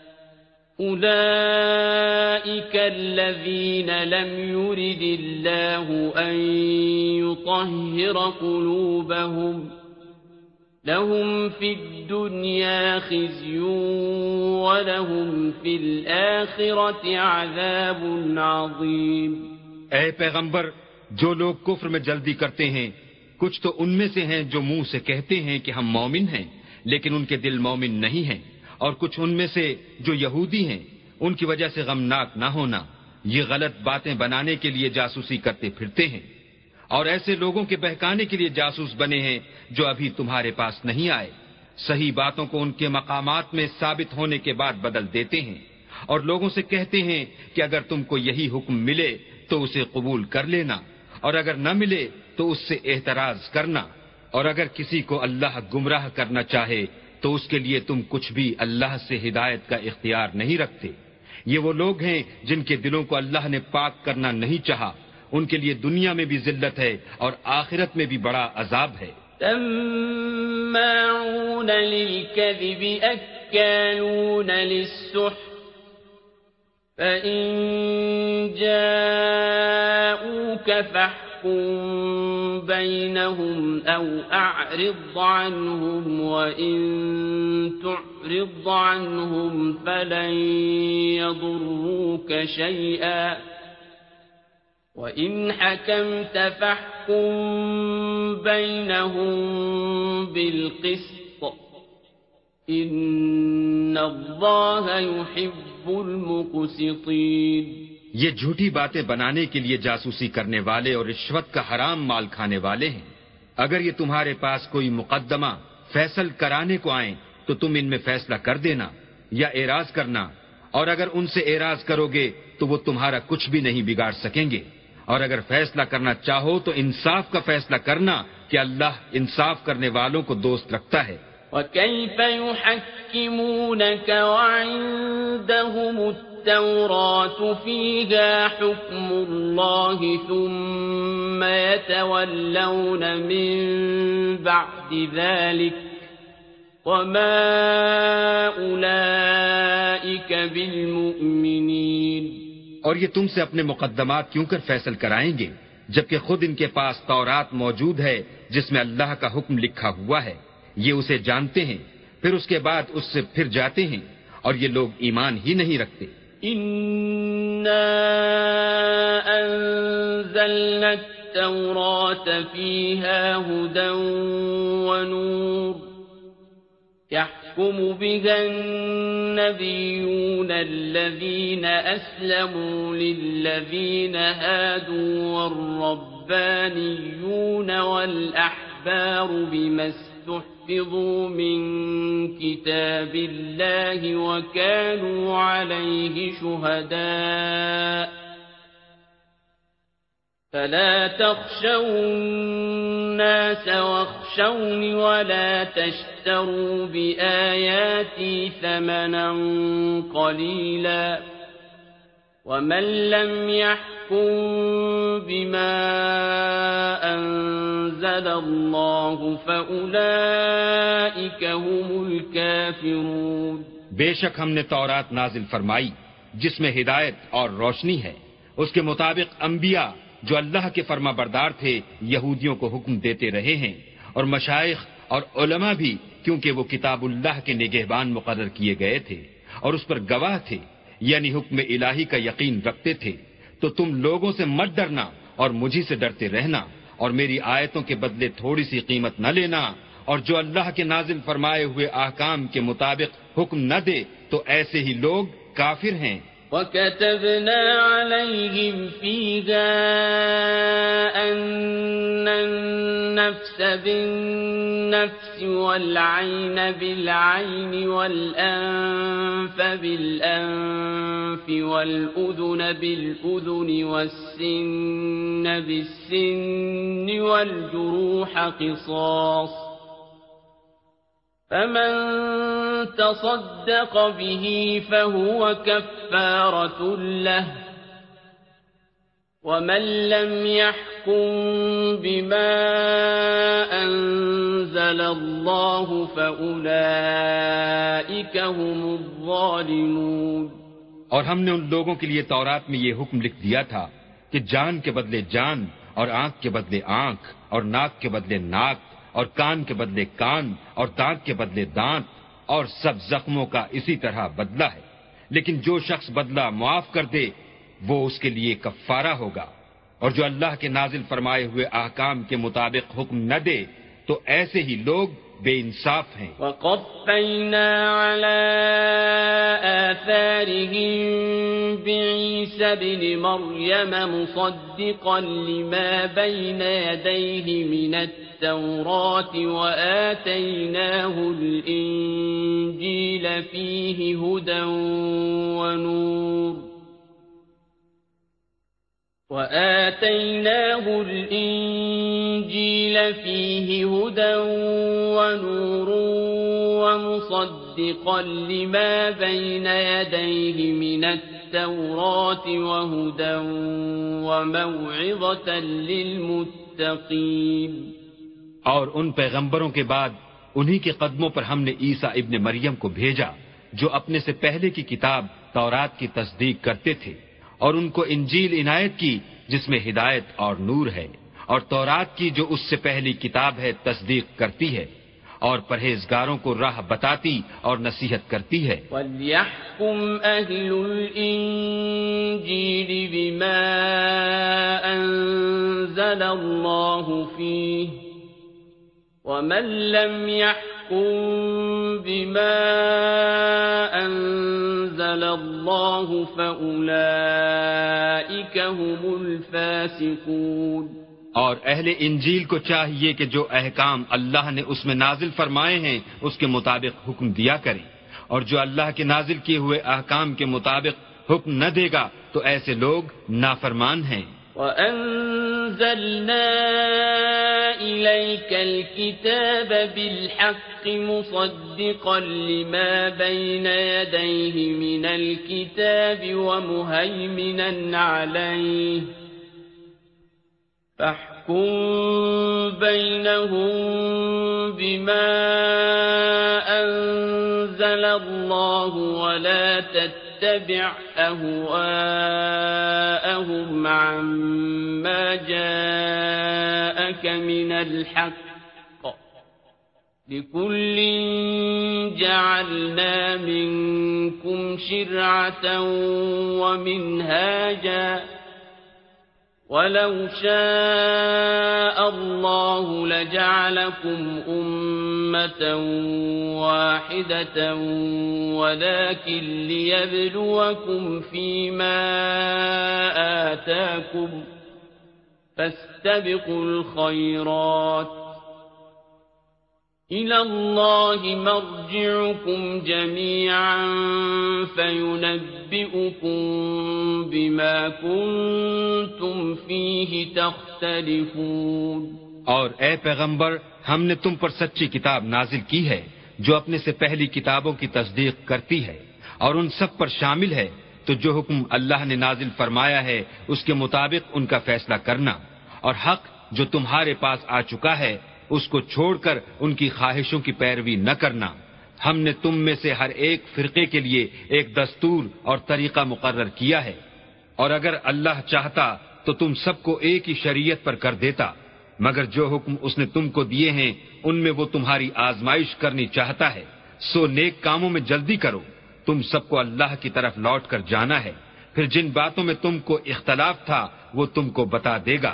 أولئك الذين لم يرد الله أن يطهر قلوبهم لهم في الدنيا خزي ولهم في الآخرة عذاب عظيم۔ اے پیغمبر، جو لوگ کفر میں جلدی کرتے ہیں کچھ تو ان میں سے ہیں جو منہ سے کہتے ہیں کہ ہم مومن ہیں لیکن ان کے دل مومن نہیں ہیں، اور کچھ ان میں سے جو یہودی ہیں، ان کی وجہ سے غمناک نہ ہونا، یہ غلط باتیں بنانے کے لیے جاسوسی کرتے پھرتے ہیں، اور ایسے لوگوں کے بہکانے کے لیے جاسوس بنے ہیں جو ابھی تمہارے پاس نہیں آئے، صحیح باتوں کو ان کے مقامات میں ثابت ہونے کے بعد بدل دیتے ہیں، اور لوگوں سے کہتے ہیں کہ اگر تم کو یہی حکم ملے تو اسے قبول کر لینا، اور اگر نہ ملے تو اس سے اعتراض کرنا، اور اگر کسی کو اللہ گمراہ کرنا چاہے تو اس کے لیے تم کچھ بھی اللہ سے ہدایت کا اختیار نہیں رکھتے۔ یہ وہ لوگ ہیں جن کے دلوں کو اللہ نے پاک کرنا نہیں چاہا، ان کے لیے دنیا میں بھی ذلت ہے اور آخرت میں بھی بڑا عذاب ہے۔ سماعون للكذب أكالون للسحت فإن جاءوك فاحكم بينهم أو أعرض عنهم وإن تعرض عنهم فلن يضروك شيئا وَإِنْ حَكَمْتَ فَاحْكُمْ بَيْنَهُمْ بِالْقِسْطِ إِنَّ اللَّهَ يُحِبُّ الْمُقْسِطِينَ۔ یہ جھوٹی باتیں بنانے کے لیے جاسوسی کرنے والے اور رشوت کا حرام مال کھانے والے ہیں۔ اگر یہ تمہارے پاس کوئی مقدمہ فیصل کرانے کو آئیں تو تم ان میں فیصلہ کر دینا یا اعراض کرنا، اور اگر ان سے اعراض کرو گے تو وہ تمہارا کچھ بھی نہیں بگاڑ سکیں گے، اور اگر فیصلہ کرنا چاہو تو انصاف کا فیصلہ کرنا کہ اللہ انصاف کرنے والوں کو دوست رکھتا ہے۔ وَكَيْفَ يُحَكِّمُونَكَ وَعِندَهُمُ التَّوْرَاةُ فِيهَا حُكْمُ اللَّهِ ثُمَّ يَتَوَلَّوْنَ مِن بَعْدِ ذَلِكَ وَمَا أُولَئِكَ بِالْمُؤْمِنِينَ۔ اور یہ تم سے اپنے مقدمات کیوں کر فیصل کرائیں گے جبکہ خود ان کے پاس تورات موجود ہے جس میں اللہ کا حکم لکھا ہوا ہے، یہ اسے جانتے ہیں، پھر اس کے بعد اس سے پھر جاتے ہیں، اور یہ لوگ ایمان ہی نہیں رکھتے۔ إِنَّا أَنزَلْنَا التَّوْرَاةَ فِيهَا هُدًى وَنُورٌ يَحْكُمُ بِهَا النَّبِيُّونَ الَّذِينَ أَسْلَمُوا لِلَّذِينَ هَادُوا وَالرَّبَّانِيُّونَ وَالْأَحْبَارُ بِمَا اسْتُحْفِظُوا مِنْ كِتَابِ اللَّهِ وَكَانُوا عَلَيْهِ شُهَدَاءَ فَلَا تَخْشَوُا النَّاسَ وَاخْشَوْنِ وَلَا تَشْتَرُوا بِآيَاتِي ثَمَنًا قَلِيلًا وَمَنْ لَمْ يَحْكُمْ بِمَا أَنزَلَ اللَّهُ فَأُولَئِكَ هُمُ الْكَافِرُونَ بے شک ہم نے تورات نازل فرمائی جس میں ہدایت اور روشنی ہے، اس کے مطابق انبیاء جو اللہ کے فرما بردار تھے یہودیوں کو حکم دیتے رہے ہیں، اور مشائخ اور علماء بھی، کیونکہ وہ کتاب اللہ کے نگہبان مقرر کیے گئے تھے اور اس پر گواہ تھے، یعنی حکم الہی کا یقین رکھتے تھے۔ تو تم لوگوں سے مت ڈرنا اور مجھی سے ڈرتے رہنا، اور میری آیتوں کے بدلے تھوڑی سی قیمت نہ لینا، اور جو اللہ کے نازل فرمائے ہوئے احکام کے مطابق حکم نہ دے تو ایسے ہی لوگ کافر ہیں۔ وَكَتَبْنَا عَلَيْهِمْ فِيهَا أَنَّ النَّفْسَ بِالنَّفْسِ وَالْعَيْنَ بِالْعَيْنِ وَالْأَنفَ بِالْأَنفِ وَالْأُذُنَ بِالْأُذُنِ وَالسِّنَّ بِالسِّنِّ وَالْجُرُوحَ قِصَاصٌ فَمَن تَصَدَّقَ بِهِ فَهُوَ كَفَّارَةٌ لَهُ وَمَن لَّمْ يَحْكُم بِمَا أَنزَلَ اللَّهُ فَأُولَئِكَ هُمُ الظَّالِمُونَ۔ اور ہم نے ان لوگوں کے لیے تورات میں یہ حکم لکھ دیا تھا کہ جان کے بدلے جان، اور آنکھ کے بدلے آنکھ، اور ناک کے بدلے ناک، اور کان کے بدلے کان، اور دانت کے بدلے دانت، اور سب زخموں کا اسی طرح بدلہ ہے، لیکن جو شخص بدلہ معاف کر دے وہ اس کے لیے کفارہ ہوگا، اور جو اللہ کے نازل فرمائے ہوئے احکام کے مطابق حکم نہ دے تو ایسے ہی لوگ بے انصاف ہیں۔ وَقَفَّيْنَا عَلَىٰ آثَارِهِم بِعِيسَى ابْنِ مَرْيَمَ مُصَدِّقًا لِّمَا بَيْنَ يَدَيْهِ مِنَ التَّوْرَاةِ وَآتَيْنَاهُ الْإِنجِيلَ فِيهِ هُدًى وَنُورٌ وَآتَيْنَاهُ الْإِنجِيلَ فِيهِ هُدًى وَنُورٌ وَمُصَدِّقًا لِّمَا بَيْنَ يَدَيْهِ مِنَ التَّوْرَاةِ وَهُدًى وَمَوْعِظَةً لِّلْمُتَّقِينَ۔ اور ان پیغمبروں کے بعد انہی کے قدموں پر ہم نے عیسیٰ ابن مریم کو بھیجا جو اپنے سے پہلے کی کتاب تورات کی تصدیق کرتے تھے، اور ان کو انجیل عنایت کی جس میں ہدایت اور نور ہے، اور تورات کی جو اس سے پہلی کتاب ہے تصدیق کرتی ہے، اور پرہیزگاروں کو راہ بتاتی اور نصیحت کرتی ہے۔ وَلْيَحْكُمْ أَهْلُ الْإِنجِيلِ بِمَا أَنزَلَ اللَّهُ فِيهِ وَمَن لَّمْ يَحْكُم بِمَا أَنزَلَ اللَّهُ فَأُولَئِكَ هُمُ الْفَاسِقُونَ۔ اور اہل انجیل کو چاہیے کہ جو احکام اللہ نے اس میں نازل فرمائے ہیں اس کے مطابق حکم دیا کریں، اور جو اللہ کے نازل کیے ہوئے احکام کے مطابق حکم نہ دے گا تو ایسے لوگ نافرمان ہیں۔ وَأَنزَلْنَا إِلَيْكَ الْكِتَابَ بِالْحَقِّ مُصَدِّقًا لِّمَا بَيْنَ يَدَيْهِ مِنَ الْكِتَابِ وَمُهَيْمِنًا عَلَيْهِ فَاحْكُم بَيْنَهُم بِمَا أَنزَلَ اللَّهُ وَلَا تَتَّبِعْ أَهْوَاءَهُمْ عَمَّا جَاءَكَ مِنَ الْحَقِّ ۚ لِكُلٍّ جَعَلْنَا مِنكُمْ شِرْعَةً وَمِنْهَاجًا ۚ وَلَوْ شَاءَ اللَّهُ لَجَعَلَكُمْ أُمَّةً وَاحِدَةً وَلَكِن لِّيَبْلُوَكُمْ فِيمَا آتَاكُمْ ۖ فَاسْتَبِقُوا الْخَيْرَاتِ ۚ إِلَى اللَّهِ مَرْجِعُكُمْ جَمِيعًا فَيُنَبِّئُكُم بِمَا كُنتُمْ فِيهِ تَخْتَلِفُونَ۔ اور اے پیغمبر، ہم نے تم پر سچی کتاب نازل کی ہے جو اپنے سے پہلی کتابوں کی تصدیق کرتی ہے اور ان سب پر شامل ہے، تو جو حکم اللہ نے نازل فرمایا ہے اس کے مطابق ان کا فیصلہ کرنا، اور حق جو تمہارے پاس آ چکا ہے اس کو چھوڑ کر ان کی خواہشوں کی پیروی نہ کرنا۔ ہم نے تم میں سے ہر ایک فرقے کے لیے ایک دستور اور طریقہ مقرر کیا ہے، اور اگر اللہ چاہتا تو تم سب کو ایک ہی شریعت پر کر دیتا، مگر جو حکم اس نے تم کو دیے ہیں ان میں وہ تمہاری آزمائش کرنی چاہتا ہے، سو نیک کاموں میں جلدی کرو، تم سب کو اللہ کی طرف لوٹ کر جانا ہے، پھر جن باتوں میں تم کو اختلاف تھا وہ تم کو بتا دے گا۔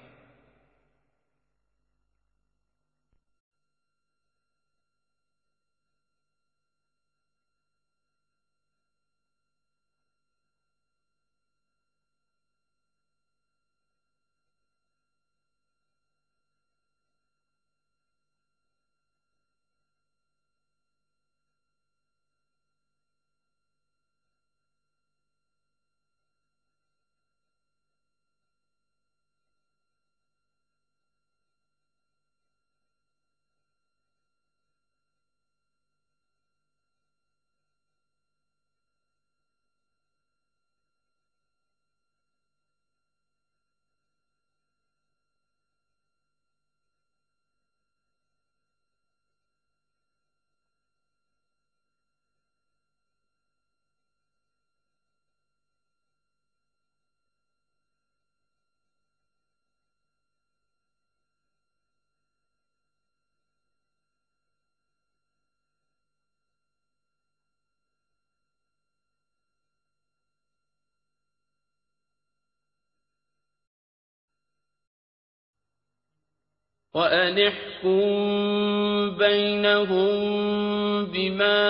وَأَنِ احْكُم بَيْنَهُم بِمَا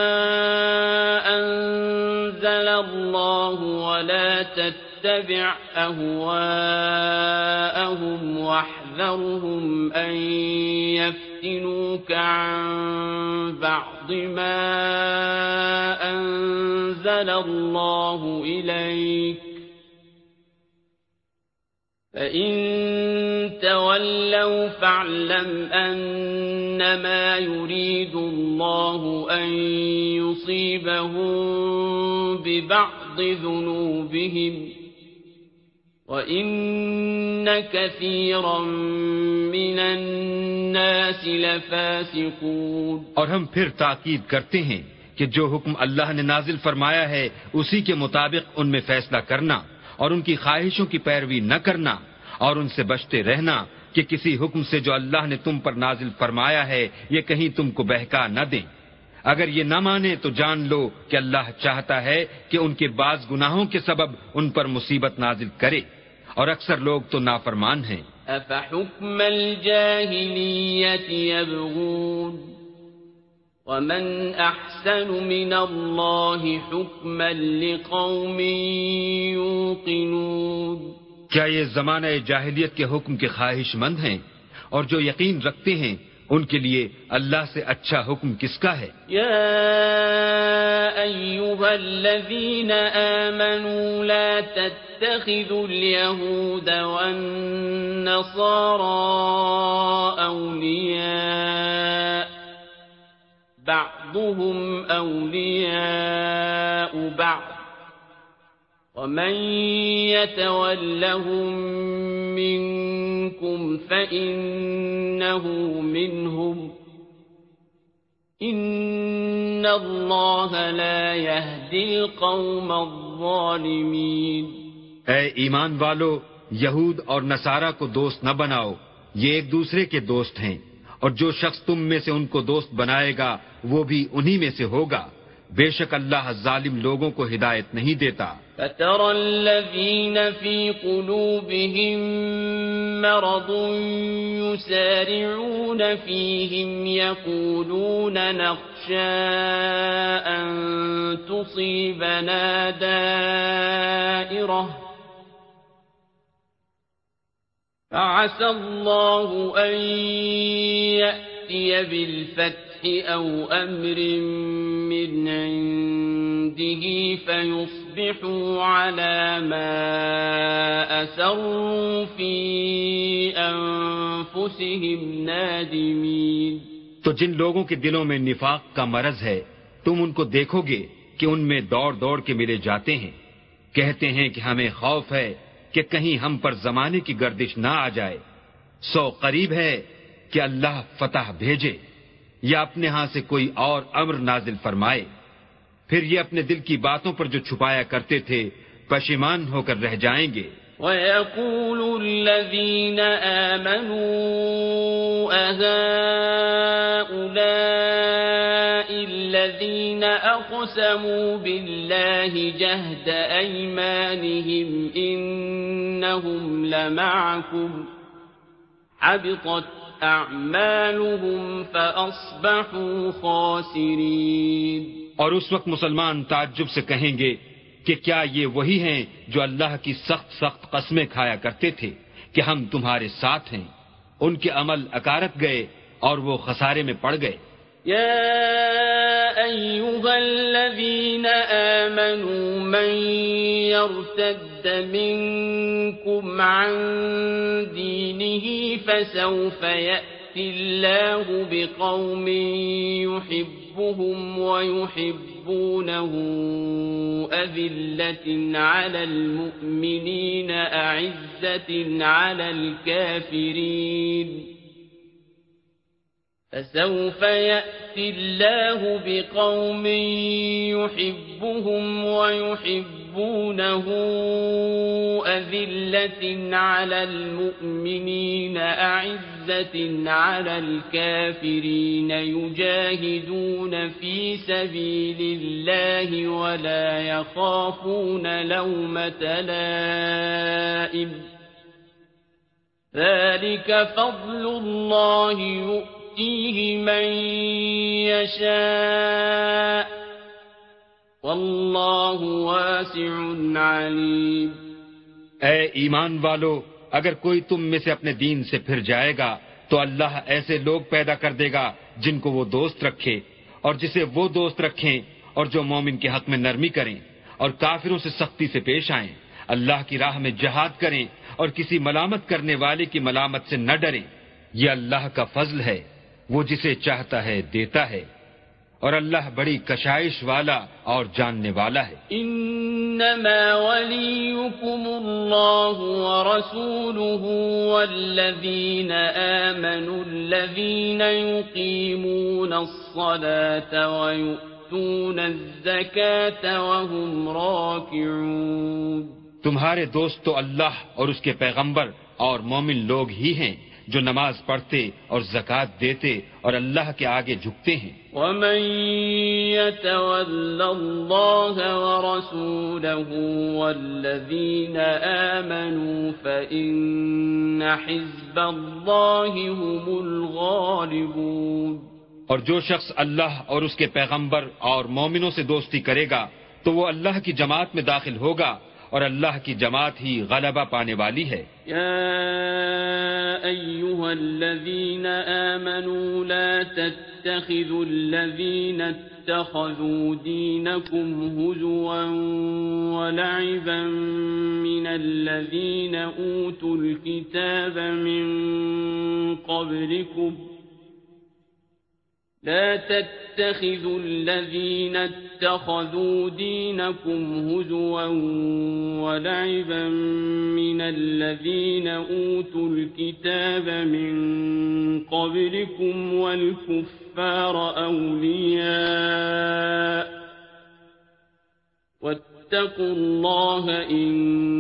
أَنزَلَ اللَّهُ وَلَا تَتَّبِعْ أَهْوَاءَهُمْ وَاحْذَرْهُمْ أَن يَفْتِنُوكَ عَن بَعْضِ مَا أَنزَلَ اللَّهُ إِلَيْكَ، فَإِن تَوَلَّوْا فَاعْلَمْ أَنَّمَا يُرِيدُ اللَّهُ أَن يُصِيبَهُم بِبَعْضِ ذُنُوبِهِمْ وَإِنَّ كَثِيرًا مِّنَ النَّاسِ لَفَاسِقُونَ۔ اور ہم پھر تاکید کرتے ہیں کہ جو حکم اللہ نے نازل فرمایا ہے اسی کے مطابق ان میں فیصلہ کرنا اور ان کی خواہشوں کی پیروی نہ کرنا، اور ان سے بچتے رہنا کہ کسی حکم سے جو اللہ نے تم پر نازل فرمایا ہے یہ کہیں تم کو بہکا نہ دیں۔ اگر یہ نہ مانے تو جان لو کہ اللہ چاہتا ہے کہ ان کے بعض گناہوں کے سبب ان پر مصیبت نازل کرے، اور اکثر لوگ تو نافرمان ہیں۔ أَفَحُكْمَ الْجَاهِلِيَّةِ يَبْغُونَ وَمَنْ أَحْسَنُ مِنَ اللَّهِ حُكْمًا لِقَوْمٍ يُوقِنُونَ۔ کیا یہ زمانہ جاہلیت کے حکم کے خواہش مند ہیں، اور جو یقین رکھتے ہیں ان کے لیے اللہ سے اچھا حکم کس کا ہے؟ یا ایھا الذین آمنوا لا تتخذوا اليهود والنصارى اولیاء بعضهم اولیاء بعض ومن يتولهم منكم فإنه منهم إن الله لا يهدي القوم الظالمين۔ اے ایمان والو، یہود اور نصارہ کو دوست نہ بناؤ، یہ ایک دوسرے کے دوست ہیں، اور جو شخص تم میں سے ان کو دوست بنائے گا وہ بھی انہی میں سے ہوگا، بے شک اللہ ظالم لوگوں کو ہدایت نہیں دیتا۔ فَتَرَى الَّذِينَ فِي قُلُوبِهِم مَّرَضٌ يُسَارِعُونَ فِيهِمْ يَقُولُونَ نَخْشَىٰ أَن تُصِيبَنَا دَائِرَةٌ فَعَسَى اللَّهُ أَن يَأْتِيَ يأتي بالفتح أو أمر من عنده فيصبحوا على ما أسروا في أنفسهم نادمين. تو جن لوگوں کے دلوں میں نفاق کا مرض ہے تم ان کو دیکھو گے کہ ان میں دوڑ دوڑ کے ملے جاتے ہیں، کہتے ہیں کہ ہمیں خوف ہے کہ کہیں ہم پر زمانے کی گردش نہ آ جائے. سو قریب ہے کہ اللہ فتح بھیجے یا اپنے ہاں سے کوئی اور امر نازل فرمائے، پھر یہ اپنے دل کی باتوں پر جو چھپایا کرتے تھے پشیمان ہو کر رہ جائیں گے. وَيَقُولُ الَّذِينَ آمَنُوا أَهَؤُلَاءِ الَّذِينَ أَقْسَمُوا بِاللَّهِ جَهْدَ أَيْمَانِهِمْ إِنَّهُمْ لَمَعَكُمْ حَبِطَتْ أَعْمَالُهُمْ فَأَصْبَحُوا خَاسِرِينَ. اور اس وقت مسلمان تعجب سے کہیں گے کہ کیا یہ وہی ہیں جو اللہ کی سخت سخت قسمیں کھایا کرتے تھے کہ ہم تمہارے ساتھ ہیں؟ ان کے عمل اکارت گئے اور وہ خسارے میں پڑ گئے. يا أيها الذين آمنوا من يرتد منكم عن دينه فسوف يأتي الله بقوم يحبهم ويحبونه أذلة على المؤمنين أعزة على الكافرين فسوف يأتي الله بقوم يحبهم ويحبونه أذلة على المؤمنين أعزة على الكافرين يجاهدون في سبيل الله ولا يخافون لومة لائم ذلك فضل الله يؤتيه يؤتيه من يشاء والله واسع عليم. اے ایمان والو، اگر کوئی تم میں سے اپنے دین سے پھر جائے گا تو اللہ ایسے لوگ پیدا کر دے گا جن کو وہ دوست رکھے اور جسے وہ دوست رکھیں، اور جو مومن کے حق میں نرمی کریں اور کافروں سے سختی سے پیش آئیں، اللہ کی راہ میں جہاد کریں اور کسی ملامت کرنے والے کی ملامت سے نہ ڈریں. یہ اللہ کا فضل ہے، وہ جسے چاہتا ہے دیتا ہے، اور اللہ بڑی کشائش والا اور جاننے والا ہے. انما وليكم الله ورسوله والذين آمنوا الذين يقيمون الصلاة ويؤتون الزكاة وهم راكعون. تمہارے دوست تو اللہ اور اس کے پیغمبر اور مومن لوگ ہی ہیں جو نماز پڑھتے اور زکوٰۃ دیتے اور اللہ کے آگے جھکتے ہیں. وَمَن يَتَوَلَّ اللَّهَ وَرَسُولَهُ وَالَّذِينَ آمَنُوا فَإِنَّ حِزْبَ اللَّهِ هُمُ الْغَالِبُونَ. اور جو شخص اللہ اور اس کے پیغمبر اور مومنوں سے دوستی کرے گا تو وہ اللہ کی جماعت میں داخل ہوگا، اور اللہ کی جماعت ہی غلبہ پانے والی ہے. يا أيها الذين آمنوا لا تتخذوا الذين اتخذوا دينكم هزوا ولعبا من الذين أوتوا الكتاب من قبلكم لا تتخذوا الذين اتخذوا دينكم هزوا ولعبا من الذين أوتوا الكتاب من قبلكم والكفار أولياء واتقوا الله إن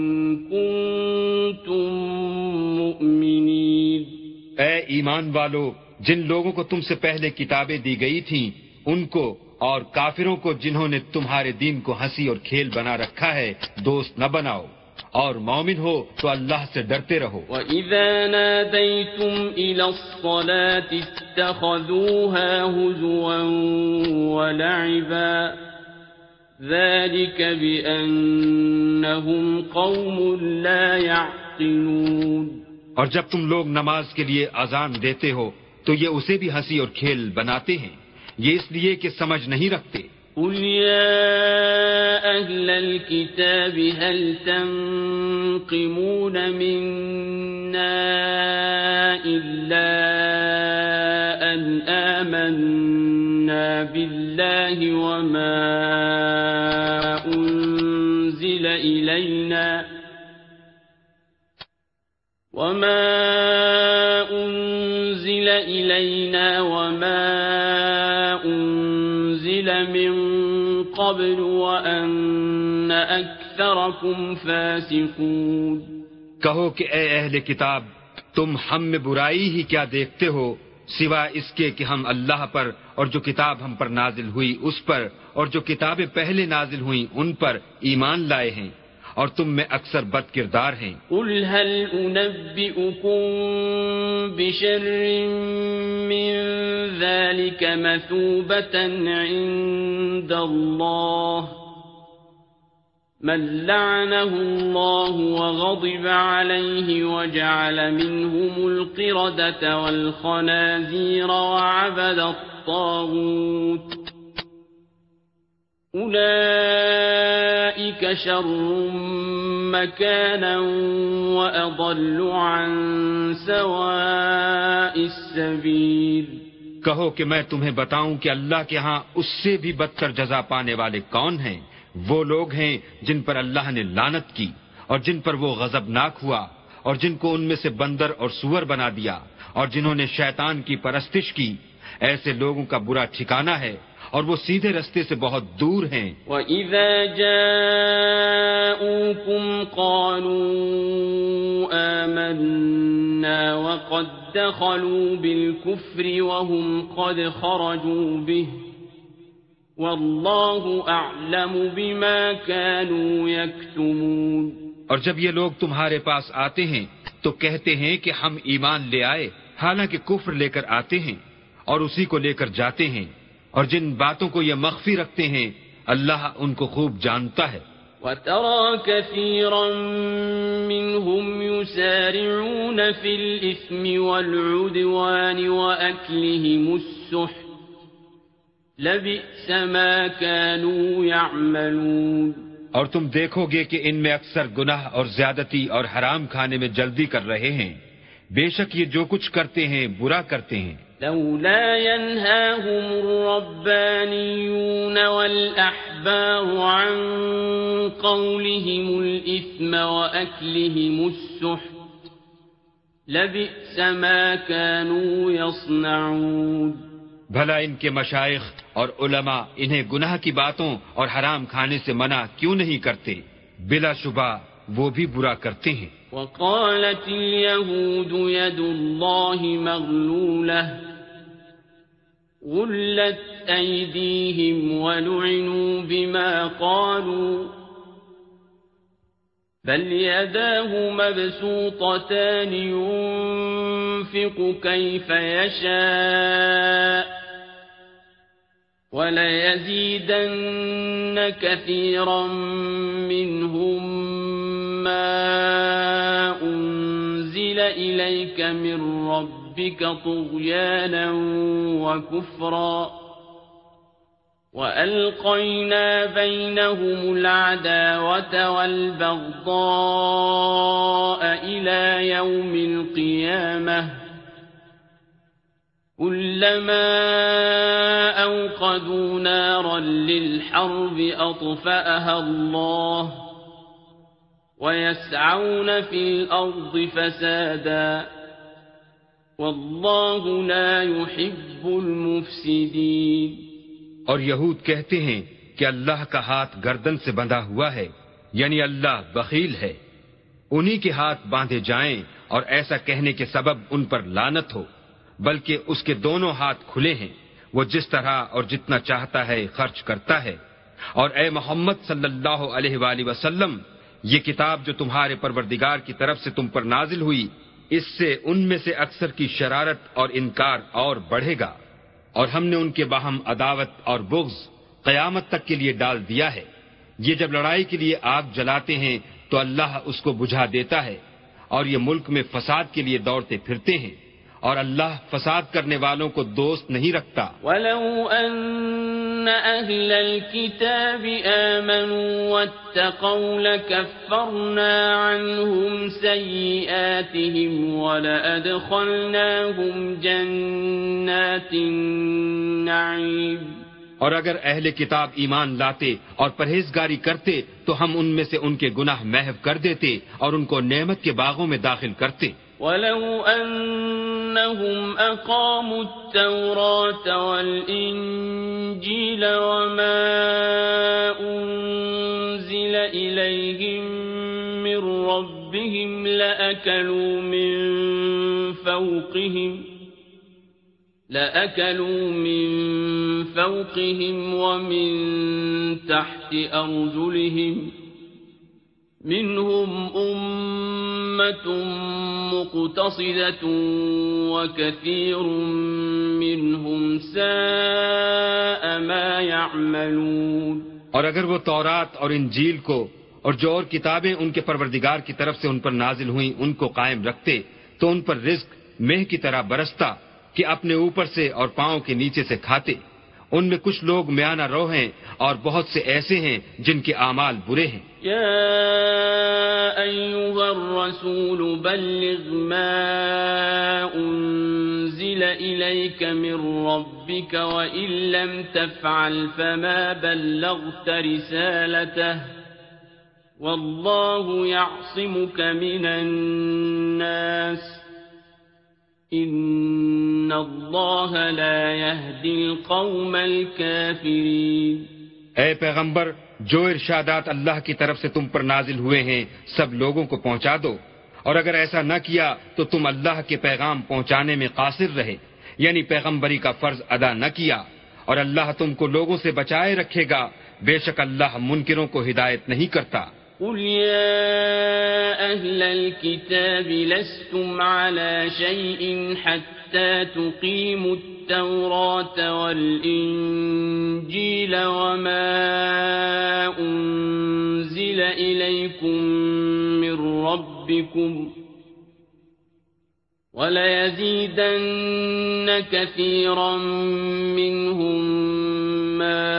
كنتم مؤمنين. اے ایمان والو، جن لوگوں کو تم سے پہلے کتابیں دی گئی تھیں ان کو اور کافروں کو جنہوں نے تمہارے دین کو ہنسی اور کھیل بنا رکھا ہے دوست نہ بناؤ، اور مومن ہو تو اللہ سے ڈرتے رہو. وَإِذَا نَادَيْتُمْ إِلَى الصَّلَاةِ اتَّخَذُوهَا هُزُوًا وَلَعِبًا ذَلِكَ بِأَنَّهُمْ قَوْمٌ لَا يَعْقِلُونَ. اور جب تم لوگ نماز کے لیے اذان دیتے ہو تو یہ اسے بھی ہنسی اور کھیل بناتے ہیں، یہ اس لیے کہ سمجھ نہیں رکھتے۔ قل يا أهل الكتاب هل تنقمون منا إلا أن آمنا بالله وما أنزل إلينا وما أنزل إلينا وما أنزل من قبل وأن أكثركم فاسقون۔ کہو کہ اے اہل کتاب، تم ہم میں برائی ہی کیا دیکھتے ہو سوا اس کے کہ ہم اللہ پر اور جو کتاب ہم پر نازل ہوئی اس پر اور جو کتابیں پہلے نازل ہوئیں ان پر ایمان لائے ہیں، اور تم میں اکثر بد کردار ہیں۔ قل هل أنبئكم بشر من ذلك مثوبة عند الله من لعنه الله وغضب عليه وجعل منهم القردة والخنازير وعبد الطاغوت أولئك شر مكانا وأضل عن سواء السبيل۔ کہو کہ میں تمہیں بتاؤں کہ اللہ کے ہاں اس سے بھی بدتر جزا پانے والے کون ہیں؟ وہ لوگ ہیں جن پر اللہ نے لعنت کی اور جن پر وہ غضبناک ہوا اور جن کو ان میں سے بندر اور سور بنا دیا اور جنہوں نے شیطان کی پرستش کی، ایسے لوگوں کا برا ٹھکانہ ہے اور وہ سیدھے رستے سے بہت دور ہیں۔ وَإِذَا جَاءُوكُمْ قَالُوا آمَنَّا وَقَدْ دَخَلُوا بِالْكُفْرِ وَهُمْ قَدْ خَرَجُوا بِهِ وَاللَّهُ أَعْلَمُ بِمَا كَانُوا يَكْتُمُونَ۔ اور جب یہ لوگ تمہارے پاس آتے ہیں تو کہتے ہیں کہ ہم ایمان لے آئے، حالانکہ کفر لے کر آتے ہیں اور اسی کو لے کر جاتے ہیں، اور جن باتوں کو یہ مخفی رکھتے ہیں اللہ ان کو خوب جانتا ہے۔ وَتَرَى كَثِيرًا مِّنْهُمْ يُسَارِعُونَ فِي الْإِثْمِ وَالْعُدْوَانِ وَأَكْلِهِمُ السُّحْتَ لَبِئْسَ مَا كَانُوا يَعْمَلُونَ۔ اور تم دیکھو گے کہ ان میں اکثر گناہ اور زیادتی اور حرام کھانے میں جلدی کر رہے ہیں، بے شک یہ جو کچھ کرتے ہیں برا کرتے ہیں۔ لولا ينهاهم الربانيون والأحبار عن قولهم الإثم وأكلهم السحت لبئس ما كانوا يصنعون۔ بھلا ان کے مشائخ اور علماء انہیں گناہ کی باتوں اور حرام کھانے سے منع کیوں نہیں کرتے؟ بلا شبہ وہ بھی برا کرتے ہیں۔ وقالت اليهود يد الله مغلولة غلت أيديهم ولعنوا بما قالوا بل يداه مبسوطتان ينفق كيف يشاء وليزيدن كثيرا منهم ما أنزل إليك من ربك طغيانا وكفرا وألقينا بينهم العداوة والبغضاء إلى يوم القيامة كلما أوقدوا نارا للحرب أطفأها الله ويسعون في الأرض فسادا والله لا يحب المفسدين۔ اور یہود کہتے ہیں کہ اللہ کا ہاتھ گردن سے بندھا ہوا ہے، یعنی اللہ بخیل ہے، انہی کے ہاتھ باندھے جائیں اور ایسا کہنے کے سبب ان پر لعنت ہو، بلکہ اس کے دونوں ہاتھ کھلے ہیں، وہ جس طرح اور جتنا چاہتا ہے خرچ کرتا ہے۔ اور اے محمد صلی اللہ علیہ وآلہ وسلم، یہ کتاب جو تمہارے پروردگار کی طرف سے تم پر نازل ہوئی، اس سے ان میں سے اکثر کی شرارت اور انکار اور بڑھے گا، اور ہم نے ان کے باہم عداوت اور بغض قیامت تک کے لیے ڈال دیا ہے۔ یہ جب لڑائی کے لیے آگ جلاتے ہیں تو اللہ اس کو بجھا دیتا ہے، اور یہ ملک میں فساد کے لیے دوڑتے پھرتے ہیں، اور اللہ فساد کرنے والوں کو دوست نہیں رکھتا. وَلَوْ أَنَّ أَهْلَ الْكِتَابِ آمَنُوا وَاتَّقَوْا لَكَفَّرْنَا عَنْهُمْ سَيِّئَاتِهِمْ وَلَأَدْخَلْنَاهُمْ جَنَّاتِ النَّعِيمِ. اور اگر اہل کتاب ایمان لاتے اور پرہیزگاری کرتے تو ہم ان میں سے ان کے گناہ محو کر دیتے اور ان کو نعمت کے باغوں میں داخل کرتے. وَلَوْ أَنَّهُمْ أَقَامُوا التَّوْرَاةَ وَالْإِنْجِيلَ وَمَا أُنْزِلَ إِلَيْهِمْ مِنْ رَبِّهِمْ لَأَكَلُوا مِنْ فَوْقِهِمْ لَأَكَلُوا مِنْ فَوْقِهِمْ وَمِنْ تَحْتِ أَرْجُلِهِمْ مِنْهُمْ أُمَّةٌ مُقْتَصِدَةٌ وَكَثِيرٌ مِنْهُمْ سَاءَ مَا يَعْمَلُونَ. اور اگر وہ تورات اور انجیل کو اور جو اور کتابیں ان کے پروردگار کی طرف سے ان پر نازل ہوئیں ان کو قائم رکھتے تو ان پر رزق مہ کی طرح برستا کہ اپنے اوپر سے اور پاؤں کے نیچے سے کھاتے. ان میں کچھ لوگ میانہ رو ہیں اور بہت سے ایسے ہیں جن کے اعمال برے ہیں. یا ایھا الرسول بلغ ما انزل الیک من ربک وان لم تفعل فما بلغت رسالته واللہ یعصمک من الناس ان اللہ لا یہدی القوم الکافرین. اے پیغمبر، جو ارشادات اللہ کی طرف سے تم پر نازل ہوئے ہیں سب لوگوں کو پہنچا دو، اور اگر ایسا نہ کیا تو تم اللہ کے پیغام پہنچانے میں قاصر رہے، یعنی پیغمبری کا فرض ادا نہ کیا، اور اللہ تم کو لوگوں سے بچائے رکھے گا، بے شک اللہ منکروں کو ہدایت نہیں کرتا. قل يا أهل الكتاب لستم على شيء حتى تقيموا التوراة والإنجيل وما أنزل إليكم من ربكم وليزيدن كثيرا منهم ما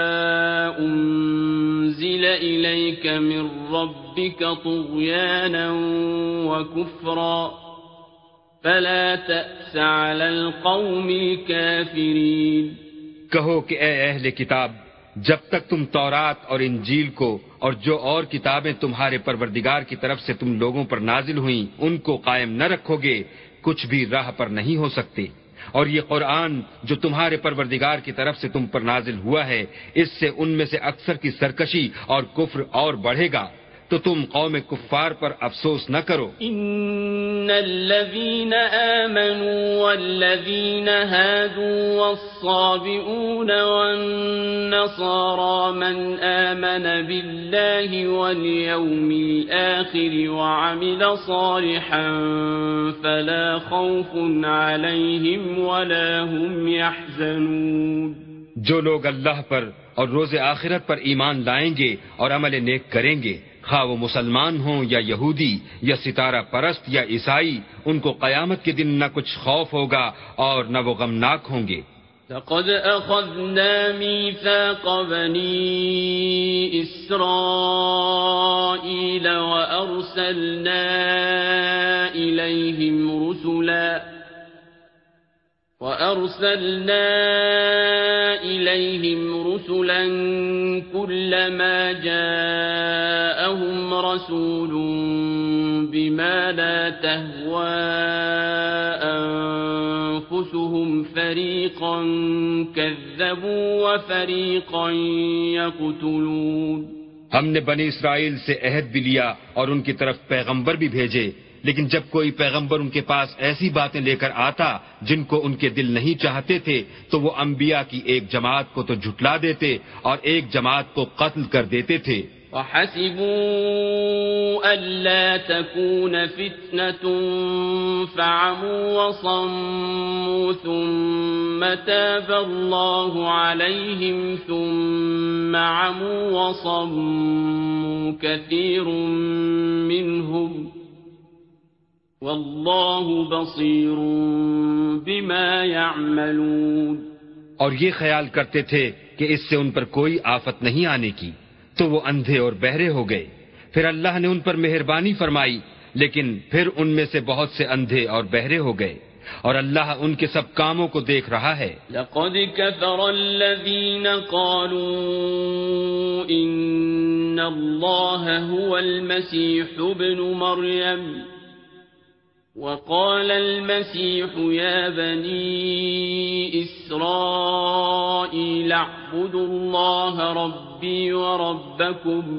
أنزل إليك من ربك طغيانا وكفرا فلا تأس على القوم الكافرين. کہو کہ اے اہل کتاب، جب تک تم تورات اور انجیل کو اور جو اور کتابیں تمہارے پروردگار کی طرف سے تم لوگوں پر نازل ہوئیں ان کو قائم نہ رکھو گے کچھ بھی راہ پر نہیں ہو سکتے. اور یہ قرآن جو تمہارے پروردگار کی طرف سے تم پر نازل ہوا ہے اس سے ان میں سے اکثر کی سرکشی اور کفر اور بڑھے گا، تو تم قوم کفار پر افسوس نہ کرو. ان الذين آمنوا والذين هادوا والصابئون والنصارى من آمن بالله واليوم الآخر وعمل صالحا فلا خوف عليهم ولا هم يحزنون. جو لوگ اللہ پر اور روز آخرت پر ایمان لائیں گے اور عمل نیک کریں گے، خواہ وہ مسلمان ہوں یا یہودی یا ستارہ پرست یا عیسائی، ان کو قیامت کے دن نہ کچھ خوف ہوگا اور نہ وہ غمناک ہوں گے. لقد أخذنا ميثاق بني إسرائيل وأرسلنا إليهم رسلا وأرسلنا إليهم رسلا كلما جاءهم رسول بما لا تهوى أنفسهم فريقا كذبوا وفريقا يقتلون. ہم نے بنی اسرائیل سے عہد بھی لیا اور ان کی طرف پیغمبر بھی بھیجے، لیکن جب کوئی پیغمبر ان کے پاس ایسی باتیں لے کر آتا جن کو ان کے دل نہیں چاہتے تھے تو وہ انبیاء کی ایک جماعت کو تو جھٹلا دیتے اور ایک جماعت کو قتل کر دیتے تھے. وَحَسِبُوا أَلَّا تَكُونَ فِتْنَةٌ فَعَمُوا وَصَمُّوا ثُمَّ تَابَ اللَّهُ عَلَيْهِمْ ثُمَّ عَمُوا وَصَمُّوا كَثِيرٌ مِّنْهُمْ واللہ بصیر بما یعملون. اور یہ خیال کرتے تھے کہ اس سے ان پر کوئی آفت نہیں آنے کی، تو وہ اندھے اور بہرے ہو گئے. پھر اللہ نے ان پر مہربانی فرمائی، لیکن پھر ان میں سے بہت سے اندھے اور بہرے ہو گئے، اور اللہ ان کے سب کاموں کو دیکھ رہا ہے. لقد كفر الذين قالوا إن الله هو المسيح ابن مريم وقال المسيح يا بني إسرائيل اعبدوا الله ربي وربكم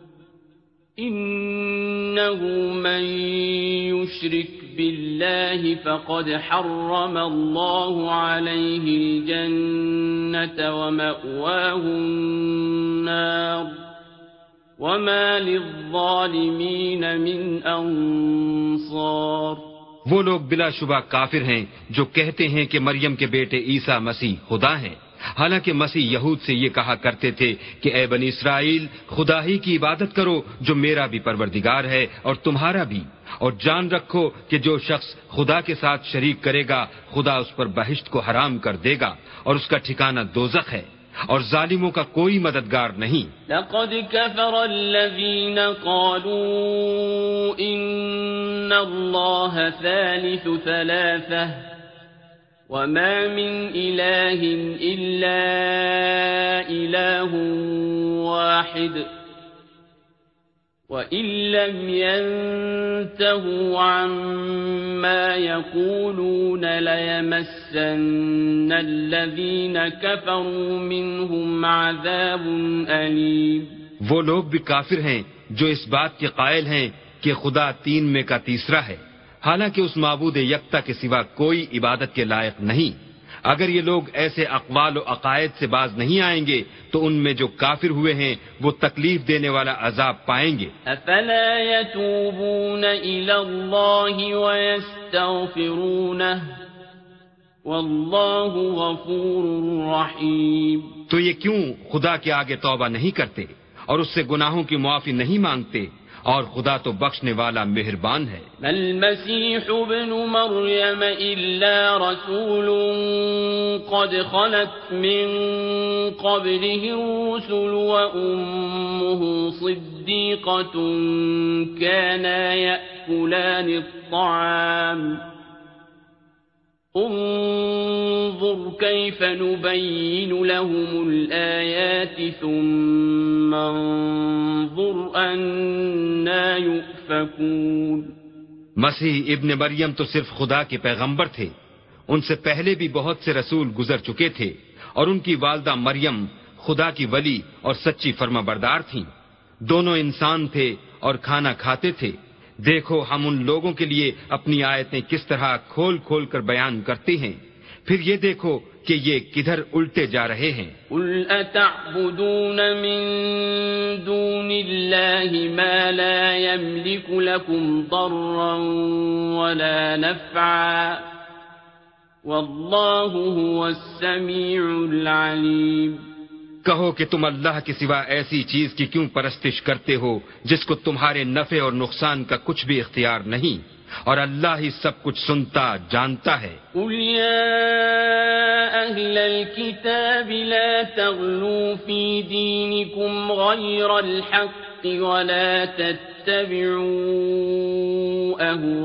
إنه من يشرك بالله فقد حرم الله عليه الجنة ومأواه النار وما للظالمين من انصار. وہ لوگ بلا شبہ کافر ہیں جو کہتے ہیں کہ مریم کے بیٹے عیسیٰ مسیح خدا ہیں، حالانکہ مسیح یہود سے یہ کہا کرتے تھے کہ اے بنی اسرائیل، خدا ہی کی عبادت کرو جو میرا بھی پروردگار ہے اور تمہارا بھی، اور جان رکھو کہ جو شخص خدا کے ساتھ شریک کرے گا خدا اس پر بہشت کو حرام کر دے گا اور اس کا ٹھکانہ دوزخ ہے، اور ظالموں کا کوئی مددگار نہیں. لقد كفر الذين قالوا إن الله ثالث ثلاثة وما من إله إلا إله واحد وإن لم ينتهوا عما يقولون ليمسن الذين كفروا منهم عذاب أليم. وہ لوگ بھی کافر ہیں جو اس بات کے قائل ہیں کہ خدا تین میں کا تیسرا ہے، حالانکہ اس معبود یکتا کے سوا کوئی عبادت کے لائق نہیں. اگر یہ لوگ ایسے اقوال و عقائد سے باز نہیں آئیں گے تو ان میں جو کافر ہوئے ہیں وہ تکلیف دینے والا عذاب پائیں گے. افلا يتوبون الى الله ويستغفرونه والله غفور رحيم. تو یہ کیوں خدا کے آگے توبہ نہیں کرتے اور اس سے گناہوں کی معافی نہیں مانگتے، اور خدا تو بخشنے والا مہربان ہے. المسيح ابن مريم إلا رسول قد خلت من قبله الرسل وأمه صديقة كانا يأكلان الطعام انظر كيف نبين لهم الآيات ثم انظر أنا يؤفكون. مسیح ابن مریم تو صرف خدا کے پیغمبر تھے، ان سے پہلے بھی بہت سے رسول گزر چکے تھے، اور ان کی والدہ مریم خدا کی ولی اور سچی فرما بردار تھیں. دونوں انسان تھے اور کھانا کھاتے تھے. دیکھو ہم ان لوگوں کے لیے اپنی آیتیں کس طرح کھول کھول کر بیان کرتے ہیں، پھر یہ دیکھو کہ یہ کدھر الٹے جا رہے ہیں. قل اتعبدون من دون اللہ ما لا يملك لكم ضرا ولا نفعا واللہ هو السمیع العلیم. کہو کہ تم اللہ کے سوا ایسی چیز کی کیوں پرستش کرتے ہو جس کو تمہارے نفع اور نقصان کا کچھ بھی اختیار نہیں، اور اللہ ہی سب کچھ سنتا جانتا ہے. قل یا اہل الكتاب لا تغلوا فی دینکم غیر الحق ولا تتبعوا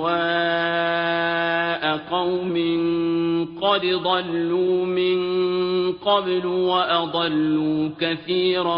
اہواء قوم قد ضلوا من قبل وأضلوا كثيرا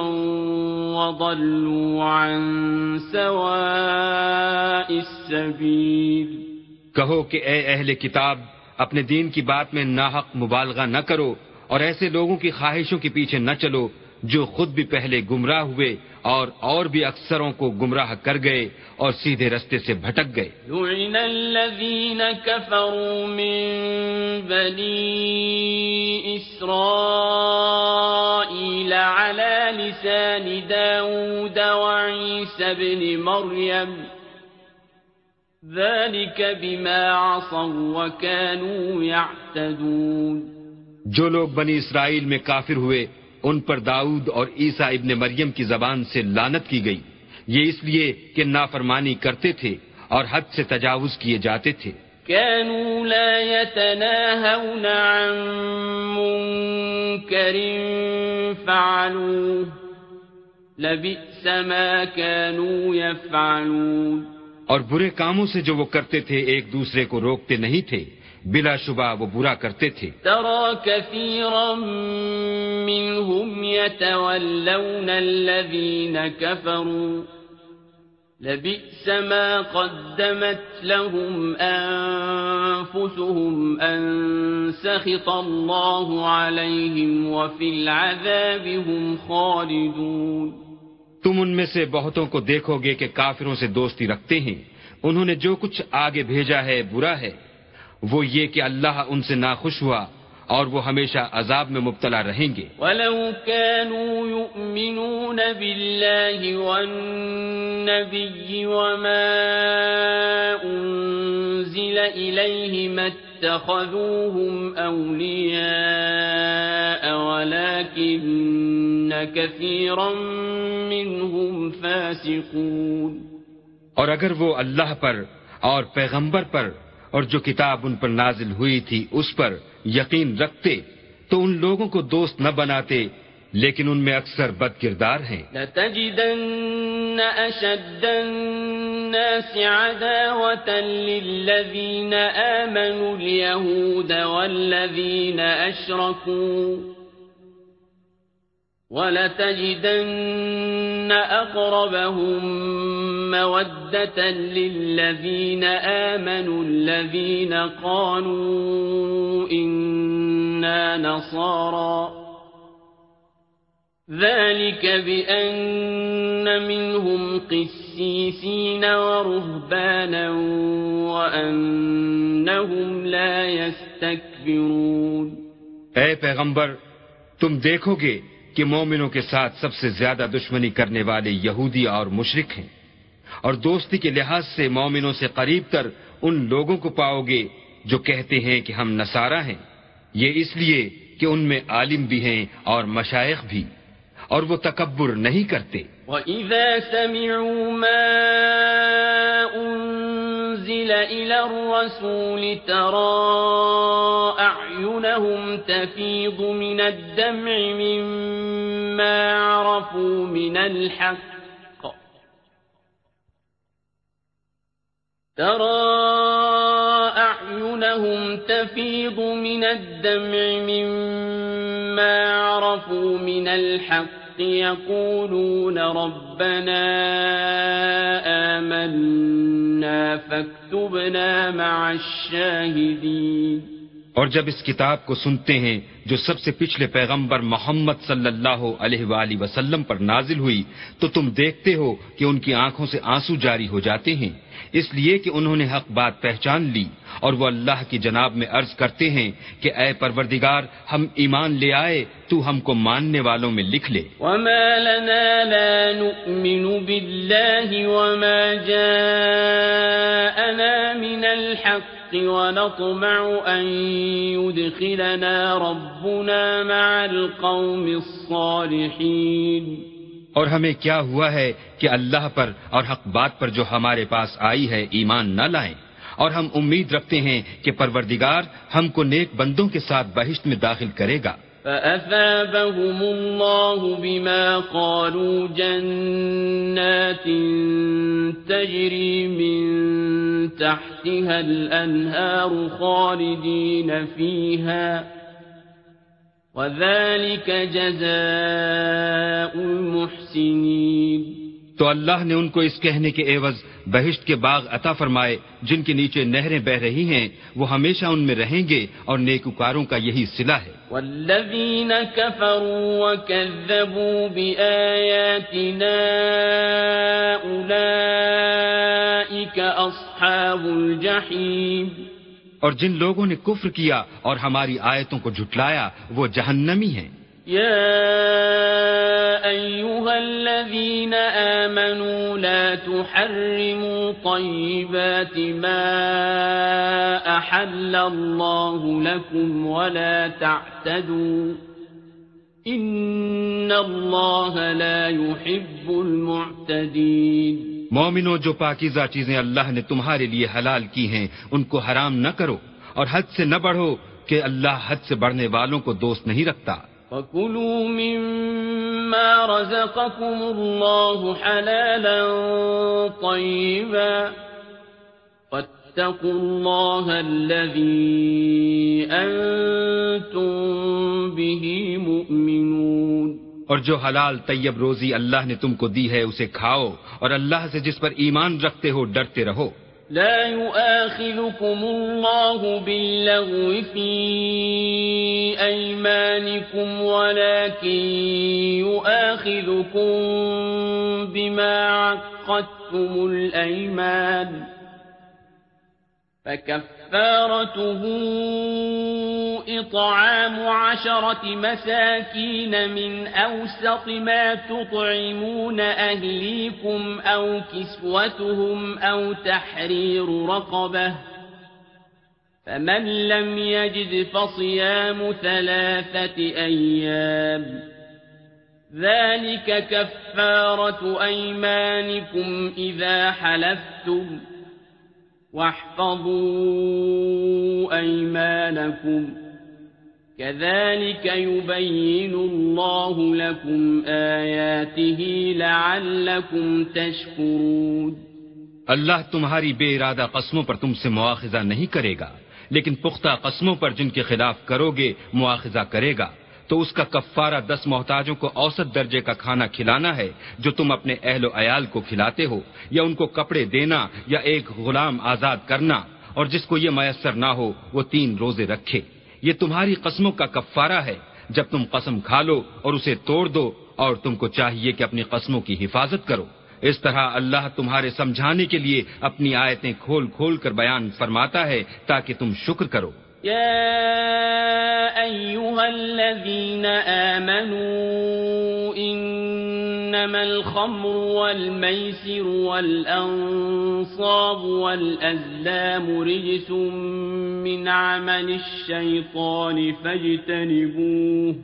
وضلوا عن سواء السبيل. کہو کہ اے اہل کتاب، اپنے دین کی بات میں ناحق مبالغہ نہ کرو اور ایسے لوگوں کی خواہشوں کے پیچھے نہ چلو جو خود بھی پہلے گمراہ ہوئے اور اور بھی اکثروں کو گمراہ کر گئے اور سیدھے رستے سے بھٹک گئے. لعن الذین کفروا من بنی اسرائیل علی لسان داود وعیسی ابن مریم ذلك بما عصوا وكانوا يعتدون. جو لوگ بنی اسرائیل میں کافر ہوئے ان پر داؤد اور عیسیٰ ابن مریم کی زبان سے لعنت کی گئی، یہ اس لیے کہ نافرمانی کرتے تھے اور حد سے تجاوز کیے جاتے تھے. كانوا لا يتناهون عن منكر فعلوه لبئس ما كانوا يفعلون. اور برے کاموں سے جو وہ کرتے تھے ایک دوسرے کو روکتے نہیں تھے، بلا شبہ وہ برا کرتے تھے. ترى كثيرا منهم يتولون الذين كفروا لبئس ما قدمت لهم أنفسهم أن سخط الله عليهم وفي العذاب هم خالدون. تم ان میں سے بہتوں کو دیکھو گے کہ کافروں سے دوستی رکھتے ہیں، انہوں نے جو کچھ آگے بھیجا ہے برا ہے، وہ یہ کہ اللہ ان سے ناخوش ہوا اور وہ ہمیشہ عذاب میں مبتلا رہیں گے. وَلَوْ كَانُوا يُؤْمِنُونَ بِاللَّهِ وَالنَّبِيِّ وَمَا أُنزِلَ إِلَيْهِ مَا اتَّخَذُوهُمْ أَوْلِيَاءَ وَلَكِنَّ كَثِيرًا مِّنْهُمْ فَاسِقُونَ. اور اگر وہ اللہ پر اور پیغمبر پر اور جو کتاب ان پر نازل ہوئی تھی اس پر یقین رکھتے تو ان لوگوں کو دوست نہ بناتے، لیکن ان میں اکثر بد کردار ہیں. لَتَجِدَنَّ أَشَدَّ النَّاسِ عَدَاوَةً لِلَّذِينَ آمَنُوا الْيَهُودَ وَالَّذِينَ أَشْرَكُوا وَلَتَجِدَنَّ أَقْرَبَهُم مَّوَدَّةً لِّلَّذِينَ آمَنُوا الَّذِينَ قَالُوا إِنَّا نَصَارَىٰ ذَلِكَ بِأَنَّ مِنْهُمْ قِسِّيسِينَ وَرُهْبَانًا وَأَنَّهُمْ لَا يَسْتَكْبِرُونَ. اے پیغمبر، تم دیکھو گے کہ مومنوں کے ساتھ سب سے زیادہ دشمنی کرنے والے یہودی اور مشرک ہیں، اور دوستی کے لحاظ سے مومنوں سے قریب تر ان لوگوں کو پاؤ گے جو کہتے ہیں کہ ہم نصارہ ہیں، یہ اس لیے کہ ان میں عالم بھی ہیں اور مشائخ بھی، اور وہ تکبر نہیں کرتے. وَإِذَا سَمِعُوا مَا أُنزِلَ إِلَى الرَّسُولِ تَرَىٰ أَعْيُنَهُمْ تَفِيضُ مِنَ الدَّمْعِ مِمَّا عَرَفُوا مِنَ الْحَقِّ تَرَىٰ أَعْيُنَهُمْ تَفِيضُ مِنَ الدَّمْعِ مِمَّا عَرَفُوا مِنَ الْحَقِّ يقولون ربنا آمنا فاكتبنا مع الشاهدين. اور جب اس کتاب کو سنتے ہیں جو سب سے پچھلے پیغمبر محمد صلی اللہ علیہ وآلہ وسلم پر نازل ہوئی تو تم دیکھتے ہو کہ ان کی آنکھوں سے آنسو جاری ہو جاتے ہیں، اس لیے کہ انہوں نے حق بات پہچان لی، اور وہ اللہ کی جناب میں عرض کرتے ہیں کہ اے پروردگار ہم ایمان لے آئے، تو ہم کو ماننے والوں میں لکھ لے. وما لنا لا نؤمن بالله وما جاءنا من الحق ونطمع أن يدخلنا ربنا مع القوم الصالحين. اور ہمیں کیا ہوا ہے کہ اللہ پر اور حق بات پر جو ہمارے پاس آئی ہے ایمان نہ لائیں، اور ہم امید رکھتے ہیں کہ پروردگار ہم کو نیک بندوں کے ساتھ بہشت میں داخل کرے گا. فَأَثَابَهُمُ اللَّهُ بِمَا قَالُوا جَنَّاتٍ تَجْرِي مِن تَحْتِهَا الْأَنْهَارُ خَالِدِينَ فِيهَا وَذَلِكَ جَزَاءُ الْمُحْسِنِينَ. تو اللہ نے ان کو اس کہنے کے عوض بہشت کے باغ عطا فرمائے جن کے نیچے نہریں بہ رہی ہیں، وہ ہمیشہ ان میں رہیں گے، اور نیکوکاروں کا یہی صلہ ہے. والذین کفروا وکذبوا بآیاتنا اولئک اصحاب الجحیم. اور جن لوگوں نے کفر کیا اور ہماری آیتوں کو جھٹلایا وہ جہنمی ہیں. يا أيها الذين آمنوا لا تحرموا طيبات ما أحل الله لكم ولا تعتدوا إن الله لا يحب المعتدين. مومنو جو پاکیزہ چیزیں اللہ نے تمہارے لیے حلال کی ہیں ان کو حرام نہ کرو اور حد سے نہ بڑھو کہ اللہ حد سے بڑھنے والوں کو دوست نہیں رکھتا. وَكُلُوا مِمَّا رَزَقَكُمُ اللَّهُ حَلَالًا طَيِّبًا وَاتَّقُوا اللَّهَ الَّذِي أَنْتُمْ بِهِ مُؤْمِنُونَ. اور جو حلال طیب روزی اللہ نے تم کو دی ہے اسے کھاؤ اور اللہ سے جس پر ایمان رکھتے ہو ڈرتے رہو. لا يؤاخذكم الله باللغو في أيمانكم ولكن يؤاخذكم بما عقدتم الأيمان فكفارته إطعام عشرة مساكين من أوسط ما تطعمون أهليكم أو كسوتهم أو تحرير رقبة فمن لم يجد فصيام ثلاثة أيام ذلك كفارة أيمانكم إذا حلفتم واحفظوا أيمانكم كذلك يبين الله لكم آياته لعلكم تشكرون. اللہ تمہاری بے ارادہ قسموں پر تم سے مواخذہ نہیں کرے گا لیکن پختہ قسموں پر جن کے خلاف کرو گے مواخذہ کرے گا تو اس کا کفارہ دس محتاجوں کو اوسط درجے کا کھانا کھلانا ہے جو تم اپنے اہل و عیال کو کھلاتے ہو یا ان کو کپڑے دینا یا ایک غلام آزاد کرنا اور جس کو یہ میسر نہ ہو وہ تین روزے رکھے. یہ تمہاری قسموں کا کفارہ ہے جب تم قسم کھا لو اور اسے توڑ دو اور تم کو چاہیے کہ اپنی قسموں کی حفاظت کرو. اس طرح اللہ تمہارے سمجھانے کے لیے اپنی آیتیں کھول کھول کر بیان فرماتا ہے تاکہ تم شکر کرو. يا أيها الذين آمنوا إنما الخمر والميسر والأنصاب والأزلام رجس من عمل الشيطان فاجتنبوه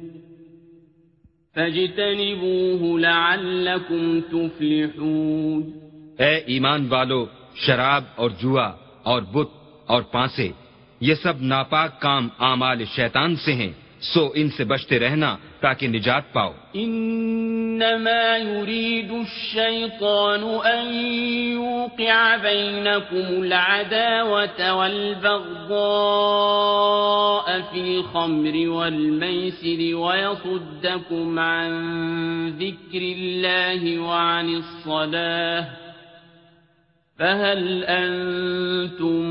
فاجتنبوه لعلكم تفلحون. اے ایمان والو، شراب اور جوا اور بت اور پانسے یہ سب ناپاک کام اعمال شیطان سے ہیں، سو ان سے بچتے رہنا تاکہ نجات پاؤ. انما يريد الشيطان ان يوقع بينكم العداوة والبغضاء في الخمر والميسر ويصدكم عن ذكر الله وعن الصلاة فهل أنتم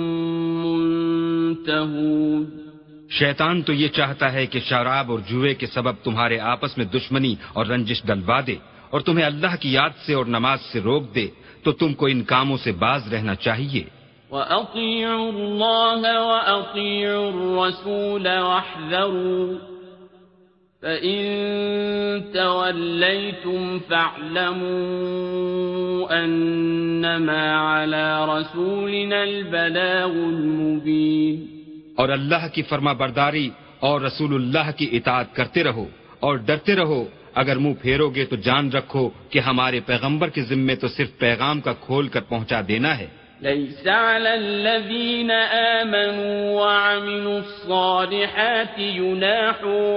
منتهون. شیطان تو یہ چاہتا ہے کہ شراب اور جوئے کے سبب تمہارے آپس میں دشمنی اور رنجش ڈلوا دے اور تمہیں اللہ کی یاد سے اور نماز سے روک دے، تو تم کو ان کاموں سے باز رہنا چاہیے. وَأَطِيعُوا اللَّهَ وَأَطِيعُوا الرَّسُولَ وَاحْذَرُوا فَإِن تَوَلَّيْتُمْ فَاعْلَمُوا أَنَّمَا عَلَى رَسُولِنَا الْبَلَاغُ الْمُبِينُ. اور اللہ کی فرما برداری اور رسول اللہ کی اطاعت کرتے رہو اور ڈرتے رہو. اگر منہ پھیرو گے تو جان رکھو کہ ہمارے پیغمبر کے ذمے تو صرف پیغام کا کھول کر پہنچا دینا ہے. ليس على الذين آمنوا وعملوا الصالحات جناح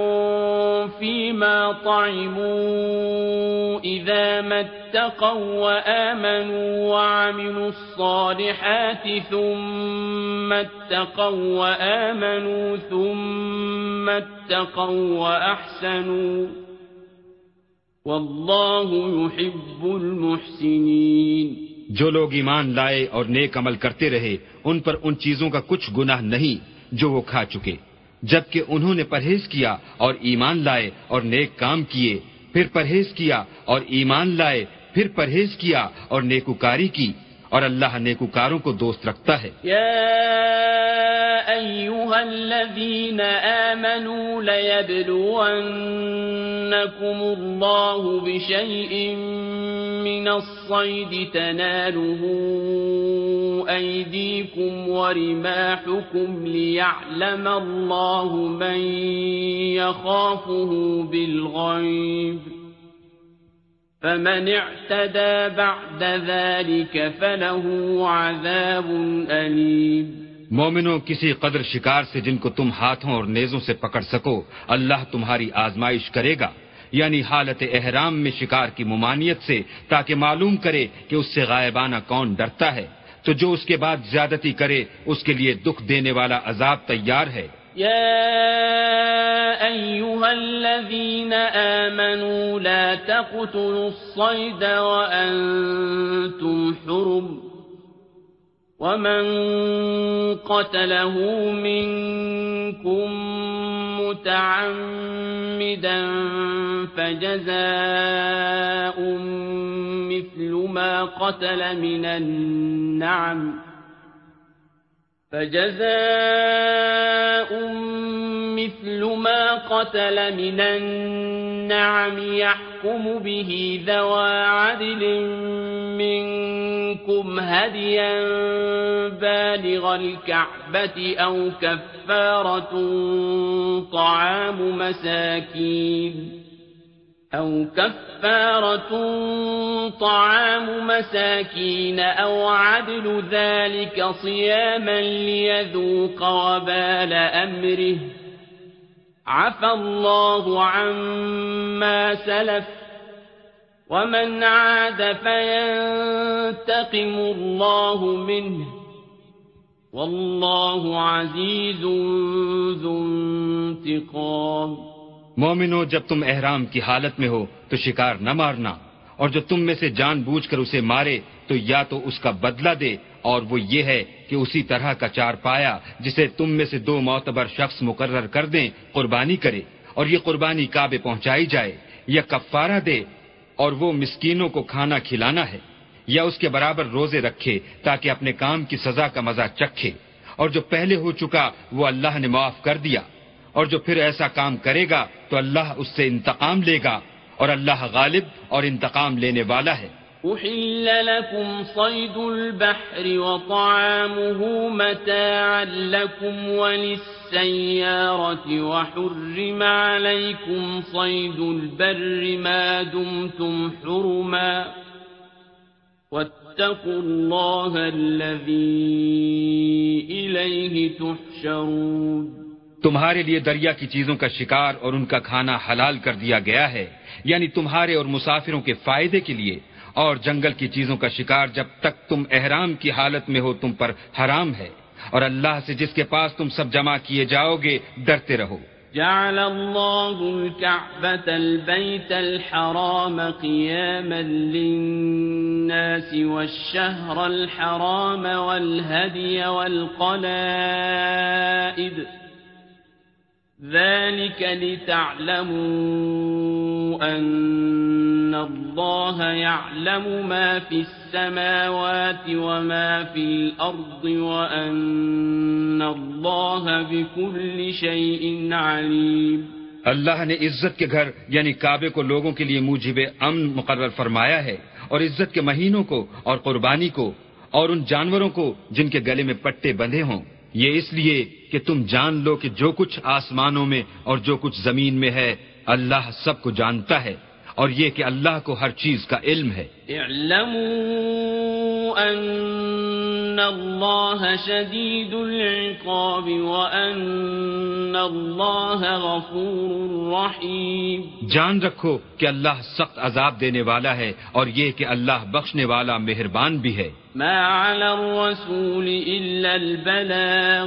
فيما طعموا إذا ما اتقوا وآمنوا وعملوا الصالحات ثم اتقوا وآمنوا ثم اتقوا وأحسنوا والله يحب المحسنين. جو لوگ ایمان لائے اور نیک عمل کرتے رہے ان پر ان چیزوں کا کچھ گناہ نہیں جو وہ کھا چکے، جبکہ انہوں نے پرہیز کیا اور ایمان لائے اور نیک کام کیے، پھر پرہیز کیا اور ایمان لائے، پھر پرہیز کیا اور نیکوکاری کی، اور اللہ نیکوکاروں کو دوست رکھتا ہے. يا أيها الذين آمنوا ليبلونكم الله بشيء من الصيد تناله أيديكم ورماحكم ليعلم الله من يخافه بالغيب فمن اعتدى بعد ذلك فله عذاب أليم. مومنوں، کسی قدر شکار سے جن کو تم ہاتھوں اور نیزوں سے پکڑ سکو اللہ تمہاری آزمائش کرے گا، یعنی حالت احرام میں شکار کی ممانعت سے، تاکہ معلوم کرے کہ اس سے غائبانہ کون ڈرتا ہے. تو جو اس کے بعد زیادتی کرے اس کے لیے دکھ دینے والا عذاب تیار ہے. يا أيها الذين آمنوا لا تقتلوا الصيد وأنتم حرم، ومن قتله منكم متعمدا فجزاء مثل ما قتل من النعم فجزاء مثل ما قتل من النعم يحكم به ذوى عدل منكم هديا بالغ الكعبة أو كفارة طعام مساكين أو كفارة طعام مساكين أو عدل ذلك صياما ليذوق وبال أمره عفى الله عما سلف ومن عاد فينتقم الله منه والله عزيز ذو انتقام. مومنو، جب تم احرام کی حالت میں ہو تو شکار نہ مارنا، اور جو تم میں سے جان بوجھ کر اسے مارے تو یا تو اس کا بدلہ دے، اور وہ یہ ہے کہ اسی طرح کا چار پایا جسے تم میں سے دو معتبر شخص مقرر کر دیں قربانی کرے، اور یہ قربانی کعبے پہنچائی جائے، یا کفارہ دے اور وہ مسکینوں کو کھانا کھلانا ہے، یا اس کے برابر روزے رکھے تاکہ اپنے کام کی سزا کا مزہ چکھے، اور جو پہلے ہو چکا وہ اللہ نے معاف کر دیا، اور جو پھر ایسا کام کرے گا تو اللہ اس سے انتقام لے گا، اور اللہ غالب اور انتقام لینے والا ہے. أحل لكم صيد البحر وطعامه متاعا لكم وللسيارة وحرم عليكم صيد البر ما دمتم حرما واتقوا الله الذي إليه تحشرون. تمہارے لیے دریا کی چیزوں کا شکار اور ان کا کھانا حلال کر دیا گیا ہے، یعنی تمہارے اور مسافروں کے فائدے کے لیے، اور جنگل کی چیزوں کا شکار جب تک تم احرام کی حالت میں ہو تم پر حرام ہے، اور اللہ سے جس کے پاس تم سب جمع کیے جاؤ گے ڈرتے رہو. جعل الله الكعبة البيت الحرام قياما للناس والشهر الحرام والهدي والقلائد ذلك لتعلموا أن الله يعلم ما في السماوات وما في الأرض وأن الله بكل شيء عليم. اللہ نے عزت کے گھر یعنی کعبے کو لوگوں کے لیے موجب امن مقرر فرمایا ہے، اور عزت کے مہینوں کو اور قربانی کو اور ان جانوروں کو جن کے گلے میں پٹے بندھے ہوں، یہ اس لیے کہ تم جان لو کہ جو کچھ آسمانوں میں اور جو کچھ زمین میں ہے اللہ سب کو جانتا ہے، اور یہ کہ اللہ کو ہر چیز کا علم ہے. اعلموا ان اللہ شدید العقاب وان اللہ غفور رحیم. جان رکھو کہ اللہ سخت عذاب دینے والا ہے، اور یہ کہ اللہ بخشنے والا مہربان بھی ہے. ما علی الرسول الا البلاغ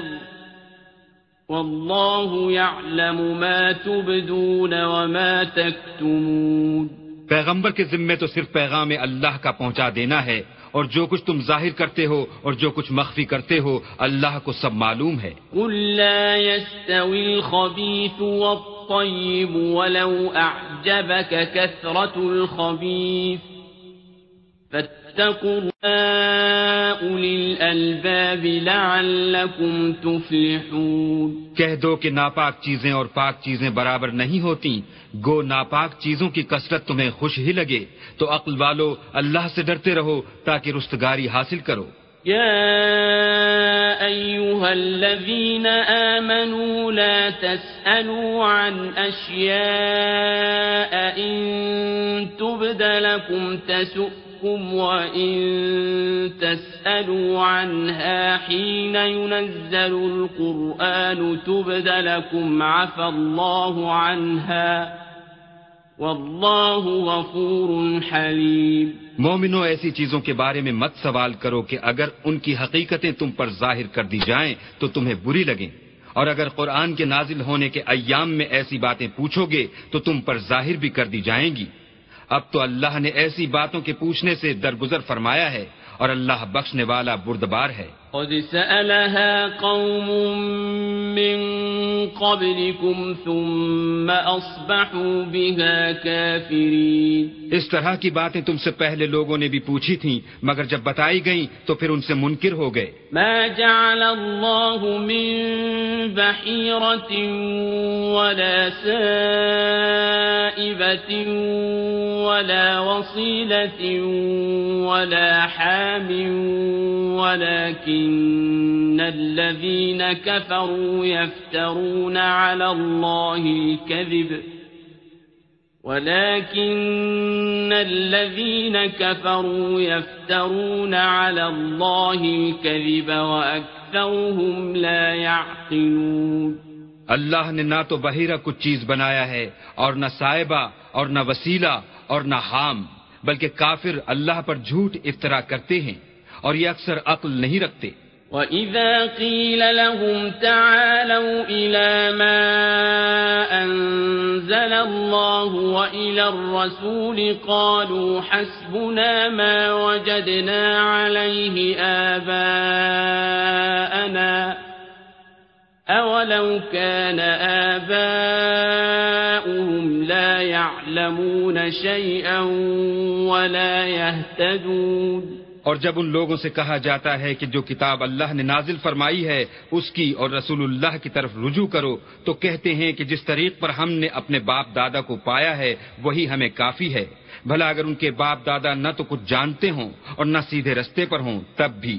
واللہ یعلم ما تبدون وما تکتمون. پیغمبر کے ذمے تو صرف پیغام اللہ کا پہنچا دینا ہے، اور جو کچھ تم ظاہر کرتے ہو اور جو کچھ مخفی کرتے ہو اللہ کو سب معلوم ہے. قل لا يستوي الخبيث والطيب ولو أعجبك كثرة الخبيث فاتقوا الله أولي الألباب لعلكم تفلحون. کہہ دو کہ ناپاک چیزیں اور پاک چیزیں برابر نہیں ہوتی، گو ناپاک چیزوں کی کثرت تمہیں خوش ہی لگے، تو عقل والو اللہ سے ڈرتے رہو تاکہ رستگاری حاصل کرو. يا أيها الذين آمنوا لا تسألوا عن أشياء إن تبد تبد لكم تسؤكم وإن تسألوا عنها حين ينزل القرآن تبد لكم عفى الله عنها واللہ غفور حلیم۔ مومنو، ایسی چیزوں کے بارے میں مت سوال کرو کہ اگر ان کی حقیقتیں تم پر ظاہر کر دی جائیں تو تمہیں بری لگیں، اور اگر قرآن کے نازل ہونے کے ایام میں ایسی باتیں پوچھو گے تو تم پر ظاہر بھی کر دی جائیں گی۔ اب تو اللہ نے ایسی باتوں کے پوچھنے سے درگزر فرمایا ہے، اور اللہ بخشنے والا بردبار ہے۔ قد سألها قوم من قبلكم ثم أصبحوا بها كافرين۔ اس طرح کی باتیں تم سے پہلے لوگوں نے بھی پوچھی تھیں، مگر جب بتائی گئیں تو پھر ان سے منکر ہو گئے۔ ما جعل الله من بحيرة ولا سائبة ولا وصيلة ولا حام ولكن الذين كفروا يفترون على الله الكذب ولكن الذين كفروا يفترون على الله الكذب وأكثرهم لا يعقلون۔ اللہ نے نہ تو بحیرہ کچھ چیز بنایا ہے اور نہ صائبہ اور نہ وسیلہ اور نہ حام، بلکہ کافر اللہ پر جھوٹ افترا کرتے ہیں اور یہ اکثر عقل نہیں رکھتے۔ وَإِذَا قِيلَ لَهُمْ تَعَالَوْا إِلَى مَا أَنزَلَ اللَّهُ وَإِلَى الرَّسُولِ قَالُوا حَسْبُنَا مَا وَجَدْنَا عَلَيْهِ آبَاءَنَا أَوَلَوْ كَانَ آبَاؤُهُمْ لَا يَعْلَمُونَ شَيْئًا وَلَا يَهْتَدُونَ۔ اور جب ان لوگوں سے کہا جاتا ہے کہ جو کتاب اللہ نے نازل فرمائی ہے اس کی اور رسول اللہ کی طرف رجوع کرو، تو کہتے ہیں کہ جس طریق پر ہم نے اپنے باپ دادا کو پایا ہے وہی ہمیں کافی ہے، بھلا اگر ان کے باپ دادا نہ تو کچھ جانتے ہوں اور نہ سیدھے رستے پر ہوں تب بھی۔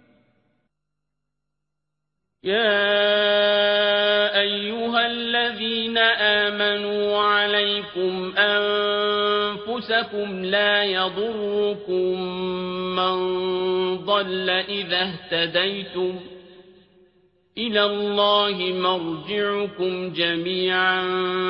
يا أيها الذين آمنوا عليكم أنفسكم لا يضركم من ضل إذا اهتديتم إلى الله مرجعكم جميعا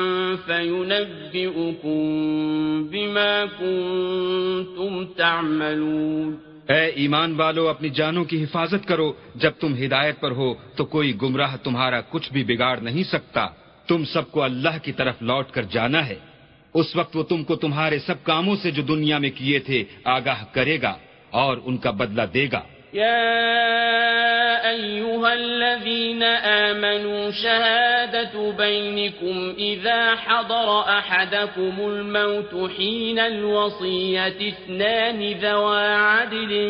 فينبئكم بما كنتم تعملون۔ اے ایمان والو، اپنی جانوں کی حفاظت کرو، جب تم ہدایت پر ہو تو کوئی گمراہ تمہارا کچھ بھی بگاڑ نہیں سکتا۔ تم سب کو اللہ کی طرف لوٹ کر جانا ہے، اس وقت وہ تم کو تمہارے سب کاموں سے جو دنیا میں کیے تھے آگاہ کرے گا اور ان کا بدلہ دے گا۔ يا أيها الذين آمنوا شهادة بينكم إذا حضر أحدكم الموت حين الوصية اثنان ذوى عدل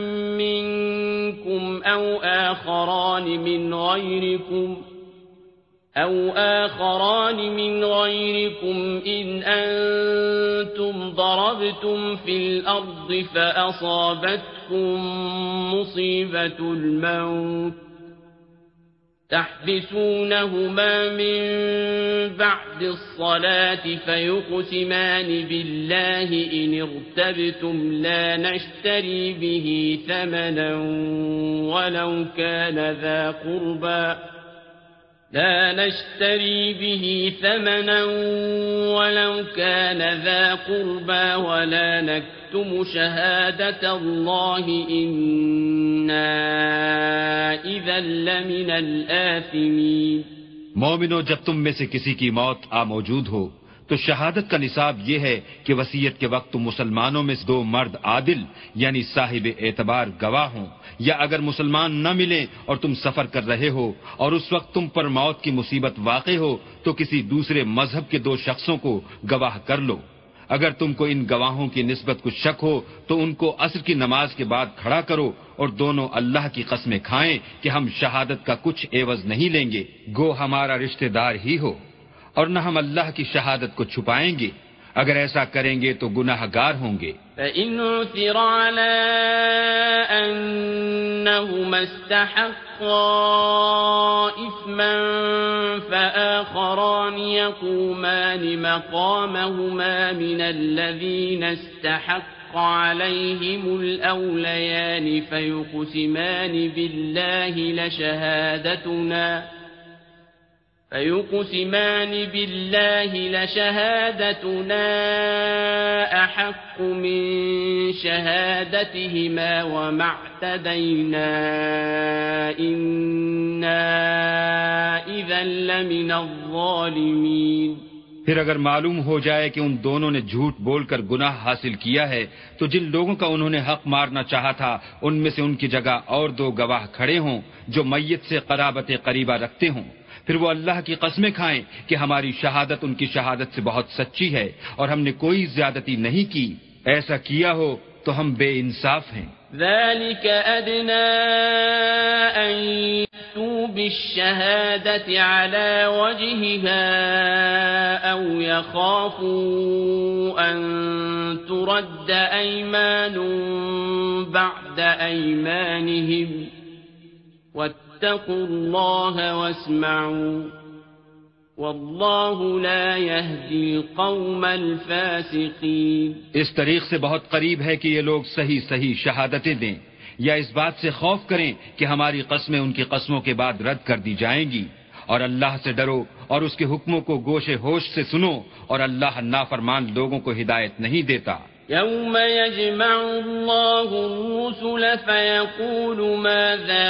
منكم أو آخران من غيركم أو آخران من غيركم إن أنتم ضربتم في الأرض فأصابتكم مصيبة الموت تحبسونهما من بعد الصلاة فيقسمان بالله إن ارتبتم لا نشتري به ثمنا ولو كان ذا قربى لا نشتري به ثمنا ولو كان ذا قربى ولا نكتم شهادة الله إنا إذا لمن الآثمين۔ مومنو، جب تم میں سے کسی کی موت آ موجود ہو تو شہادت کا نصاب یہ ہے کہ وصیت کے وقت تم مسلمانوں میں سے دو مرد عادل یعنی صاحب اعتبار گواہ ہوں، یا اگر مسلمان نہ ملیں اور تم سفر کر رہے ہو اور اس وقت تم پر موت کی مصیبت واقع ہو تو کسی دوسرے مذہب کے دو شخصوں کو گواہ کر لو۔ اگر تم کو ان گواہوں کی نسبت کچھ شک ہو تو ان کو عصر کی نماز کے بعد کھڑا کرو اور دونوں اللہ کی قسمیں کھائیں کہ ہم شہادت کا کچھ عوض نہیں لیں گے، گو ہمارا رشتہ دار ہی ہو، اور نہ ہم اللہ کی شہادت کو چھپائیں گے۔ اگر ایسا کریں گے تو گناہ گار ہوں گے. فَإِنْ عُثِرَ عَلَىٰ أَنَّهُمَا اسْتَحَقَّا إِثْمًا فَآخَرَانِ يَقُومَانِ مَقَامَهُمَا مِنَ الَّذِينَ اسْتَحَقَّ عَلَيْهِمُ الْأَوْلَيَانِ فَيُقْسِمَانِ بِاللَّهِ لَشَهَادَتُنَا فيقسمان بالله لشهادتنا أحق من شهادتهما وما اعتدينا إنا إذا لمن الظالمين. پھر اگر معلوم ہو جائے کہ ان دونوں نے جھوٹ بول کر گناہ حاصل کیا ہے تو جن لوگوں کا انہوں نے حق مارنا چاہا تھا ان میں سے ان کی جگہ اور دو گواہ کھڑے ہوں جو میت سے قرابت قریبہ رکھتے ہوں. پھر وہ اللہ کی قسمیں کھائیں کہ ہماری شہادت ان کی شہادت سے بہت سچی ہے اور ہم نے کوئی زیادتی نہیں کی. ایسا کیا ہو تو ہم بے انصاف ہیں. ذلك أدنى أن يأتوا بالشهادة على وجهها أو يخافوا أن ترد أيمان بعد أيمانهم واتقوا الله واسمعوا واللہ لا يهدي القوم الفاسقین. اس طریق سے بہت قریب ہے کہ یہ لوگ صحیح صحیح شہادتیں دیں یا اس بات سے خوف کریں کہ ہماری قسمیں ان کی قسموں کے بعد رد کر دی جائیں گی. اور اللہ سے ڈرو اور اس کے حکموں کو گوش ہوش سے سنو اور اللہ نافرمان لوگوں کو ہدایت نہیں دیتا. يوم يجمع الله الرسل فيقول ماذا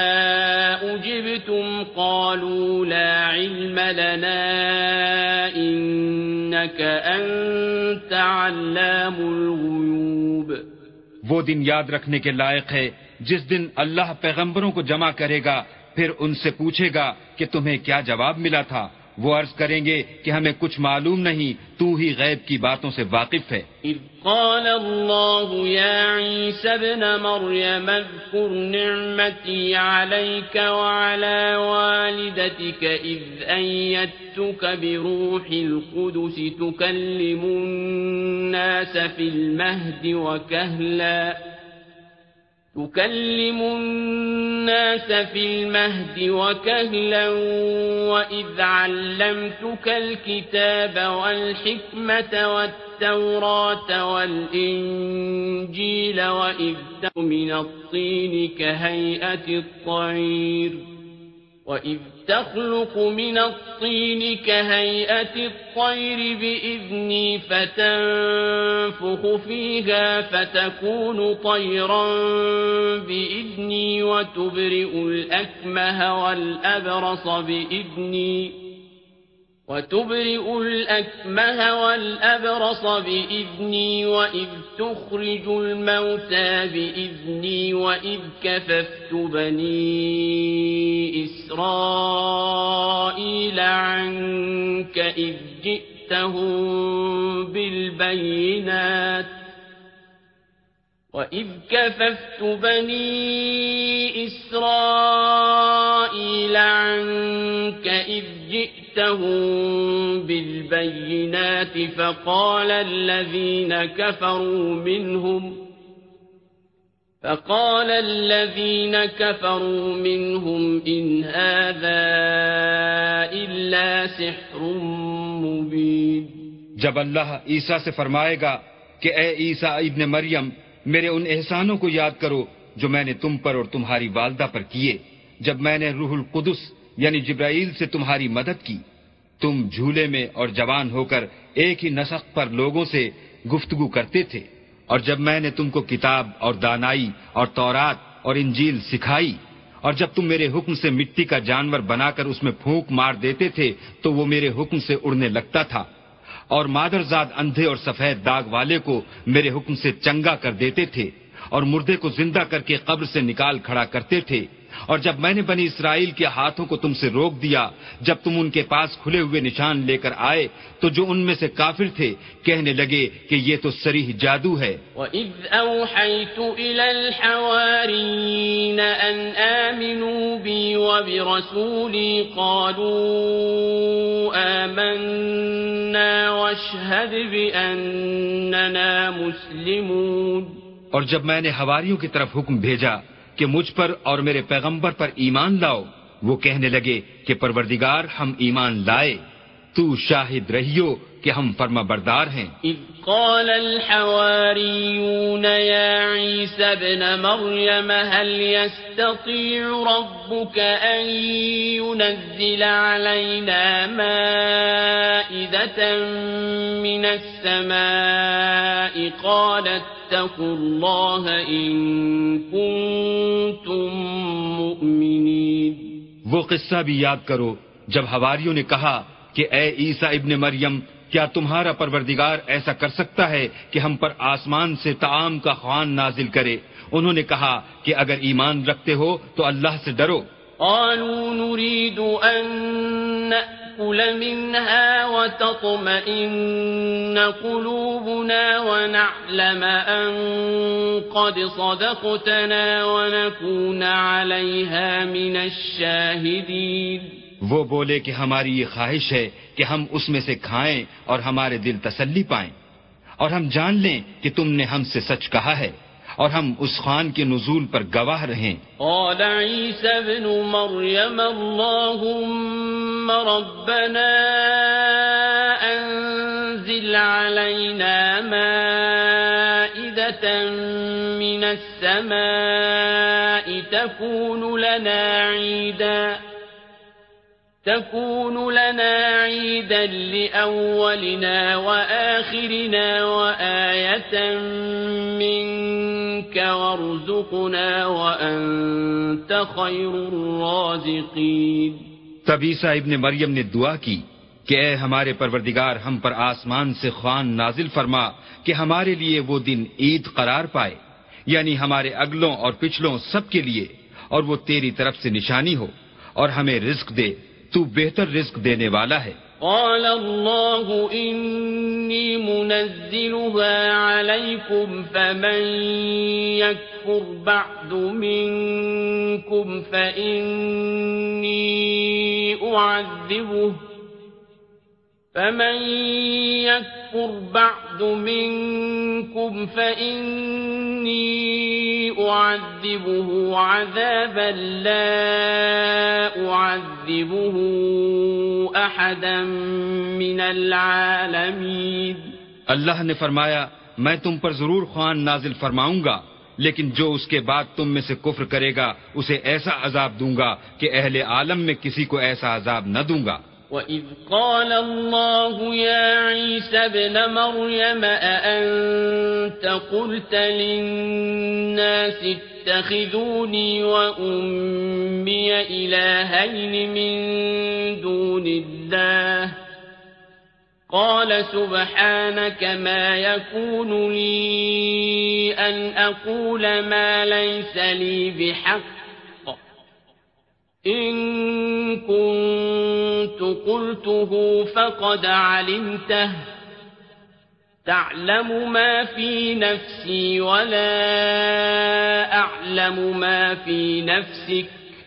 أجبتم قالوا لا علم لنا إنك أنت علام الغيوب. وہ دن یاد رکھنے کے لائق ہے جس دن اللہ پیغمبروں کو جمع کرے گا پھر ان سے پوچھے گا کہ تمہیں کیا جواب ملا تھا. وہ عرض کریں گے کہ ہمیں کچھ معلوم نہیں, تو ہی غیب کی باتوں سے واقف ہے. اذ قال اللہ یا عیسی ابن مریم اذکر نعمتی علیک وعلی والدتک اذ ایدتک بروح القدس تکلم الناس فی المہد وکہلا تكلم الناس في المهد وكهلا وإذ علمتك الكتاب والحكمة والتوراة والإنجيل وإذ تخلق من الطين كهيئة الطير وإذ تخلق من الطين كهيئة الطير بإذني فتنفخ فيها فتكون طيرا بإذني وتبرئ الأكمه والأبرص بإذني وتبرئ الأكمه والأبرص بإذني وإذ تخرج الموتى بإذني وإذ كففت بني إسرائيل عنك إذ جئتهم بالبينات وَإِذْ كَفَفْتُ بَنِي إِسْرَائِيلَ عَنْكَ إِذْ جِئْتَهُمْ بِالْبَيِّنَاتِ فَقَالَ الَّذِينَ كَفَرُوا مِنْهُمْ فَقَالَ الَّذِينَ كَفَرُوا مِنْهُمْ إِنْ هَذَا إِلَّا سِحْرٌ مُبِينٌ. جب اللہ عیسیٰ سے فرمائے گا کہ اے عیسیٰ ابن مریم میرے ان احسانوں کو یاد کرو جو میں نے تم پر اور تمہاری والدہ پر کیے جب میں نے روح القدس یعنی جبرائیل سے تمہاری مدد کی. تم جھولے میں اور جوان ہو کر ایک ہی نسق پر لوگوں سے گفتگو کرتے تھے اور جب میں نے تم کو کتاب اور دانائی اور تورات اور انجیل سکھائی اور جب تم میرے حکم سے مٹی کا جانور بنا کر اس میں پھونک مار دیتے تھے تو وہ میرے حکم سے اڑنے لگتا تھا اور مادرزاد اندھے اور سفید داغ والے کو میرے حکم سے چنگا کر دیتے تھے اور مردے کو زندہ کر کے قبر سے نکال کھڑا کرتے تھے اور جب میں نے بنی اسرائیل کے ہاتھوں کو تم سے روک دیا جب تم ان کے پاس کھلے ہوئے نشان لے کر آئے تو جو ان میں سے کافر تھے کہنے لگے کہ یہ تو صریح جادو ہے۔ وَإِذْ أَوْحَيْتُ إِلَى الْحَوَارِيِّينَ أَنْ آمِنُوا بِي وَبِرَسُولِي قَالُوا آمَنَّا وَاشْهَدْ بِأَنَّنَا مُسْلِمُونَ۔ اور جب میں نے حواریوں کی طرف حکم بھیجا کہ مجھ پر اور میرے پیغمبر پر ایمان لاؤ وہ کہنے لگے کہ پروردگار ہم ایمان لائے، تو شاہد رہیو کہ ہم فرما بردار ہیں۔ اذ قال الحواريون يا عيسى ابن مريم هل يستطيع ربك أن ينزل علينا مائدة من السماء قال اتقوا الله إن كنتم مؤمنين۔ وہ قصہ بھی یاد کرو جب حواریوں نے کہا کہ اے عیسیٰ ابن مریم کیا تمہارا پروردگار ایسا کر سکتا ہے کہ ہم پر آسمان سے طعام کا خوان نازل کرے؟ انہوں نے کہا کہ اگر ایمان رکھتے ہو تو اللہ سے ڈرو۔ قالوا نريد أن نأكل منها وتطمئن قلوبنا ونعلم أن قد صدقتنا ونكون عليها من الشاهدين۔ وہ بولے کہ ہماری یہ خواہش ہے کہ ہم اس میں سے کھائیں اور ہمارے دل تسلی پائیں اور ہم جان لیں کہ تم نے ہم سے سچ کہا ہے اور ہم اس خوان کے نزول پر گواہ رہیں۔ قال عيسى ابن مريم اللهم ربنا أنزل علينا مائدة من السماء تكون لنا عيدا تكون لنا عيدا لأولنا وآخرنا وآية منك وارزقنا وأنت خير الرازقين۔ تب عیسیٰ ابن مریم نے دعا کی کہ اے ہمارے پروردگار ہم پر آسمان سے خوان نازل فرما کہ ہمارے لیے وہ دن عید قرار پائے، یعنی ہمارے اگلوں اور پچھلوں سب کے لیے، اور وہ تیری طرف سے نشانی ہو اور ہمیں رزق دے، تو بہتر رزق دینے والا ہے۔ قال الله إني منزلها عليكم فمن يكفر بعد منكم فإني أعذبه فمن يكفر بعد منكم فإني أعذبه عذابا لا أعذبه أحدا من العالمين۔ اللہ نے فرمایا میں تم پر ضرور خوان نازل فرماؤں گا، لیکن جو اس کے بعد تم میں سے کفر کرے گا اسے ایسا عذاب دوں گا کہ اہل عالم میں کسی کو ایسا عذاب نہ دوں گا۔ وَإِذْ قَالَ اللَّهُ يَا عِيسَى ابْنَ مَرْيَمَ أَأَنْتَ قُلْتَ لِلنَّاسِ اتَّخِذُونِي وَأُمِّيَ إِلَٰهَيْنِ مِن دُونِ اللَّهِ قَالَ سُبْحَانَكَ مَا يَكُونُ لِي أَنْ أَقُولَ مَا لَيْسَ لِي بِحَقٍّ إن كنت قلته فقد علمته تعلم ما في نفسي ولا أعلم ما في نفسك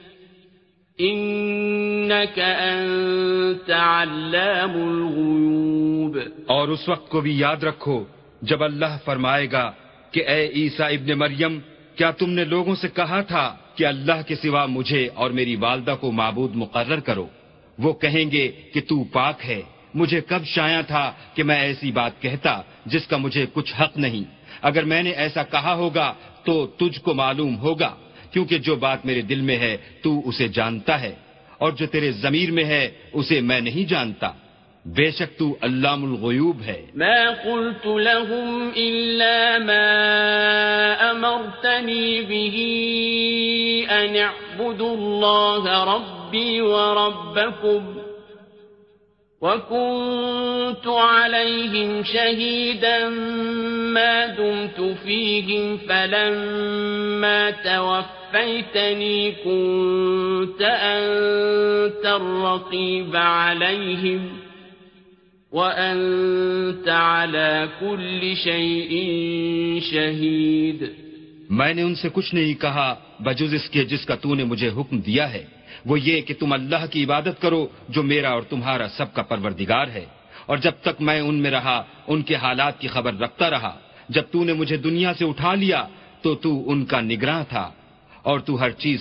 إنك أنت علام الغيوب۔ اور اس وقت کو بھی یاد رکھو جب اللہ فرمائے گا کہ اے عیسیٰ ابن مریم کیا تم نے لوگوں سے کہا تھا کہ اللہ کے سوا مجھے اور میری والدہ کو معبود مقرر کرو؟ وہ کہیں گے کہ تو پاک ہے، مجھے کب شایع تھا کہ میں ایسی بات کہتا جس کا مجھے کچھ حق نہیں۔ اگر میں نے ایسا کہا ہوگا تو تجھ کو معلوم ہوگا، کیونکہ جو بات میرے دل میں ہے تو اسے جانتا ہے، اور جو تیرے ضمیر میں ہے اسے میں نہیں جانتا۔ بے شک تو علام الغیوب ہے۔ ما قلت لهم إلا ما أمرتني به أن اعبدوا الله ربي وربكم وكنت عليهم شهيدا ما دمت فيهم فلما توفيتني توفيتني كنت أنت الرقيب عليهم وأنت على كل شيء شهيد. میں نے ان سے کچھ نہیں کہا بجز اس کے جس کا تو نے مجھے حکم دیا ہے، وہ یہ کہ تم اللہ کی عبادت کرو جو میرا اور تمہارا سب کا پروردگار ہے. اور جب تک میں ان میں رہا ان کے حالات کی خبر رکھتا رہا. جب تو نے مجھے دنیا سے اٹھا لیا تو تو ان کا نگراں تھا اور تو ہر چیز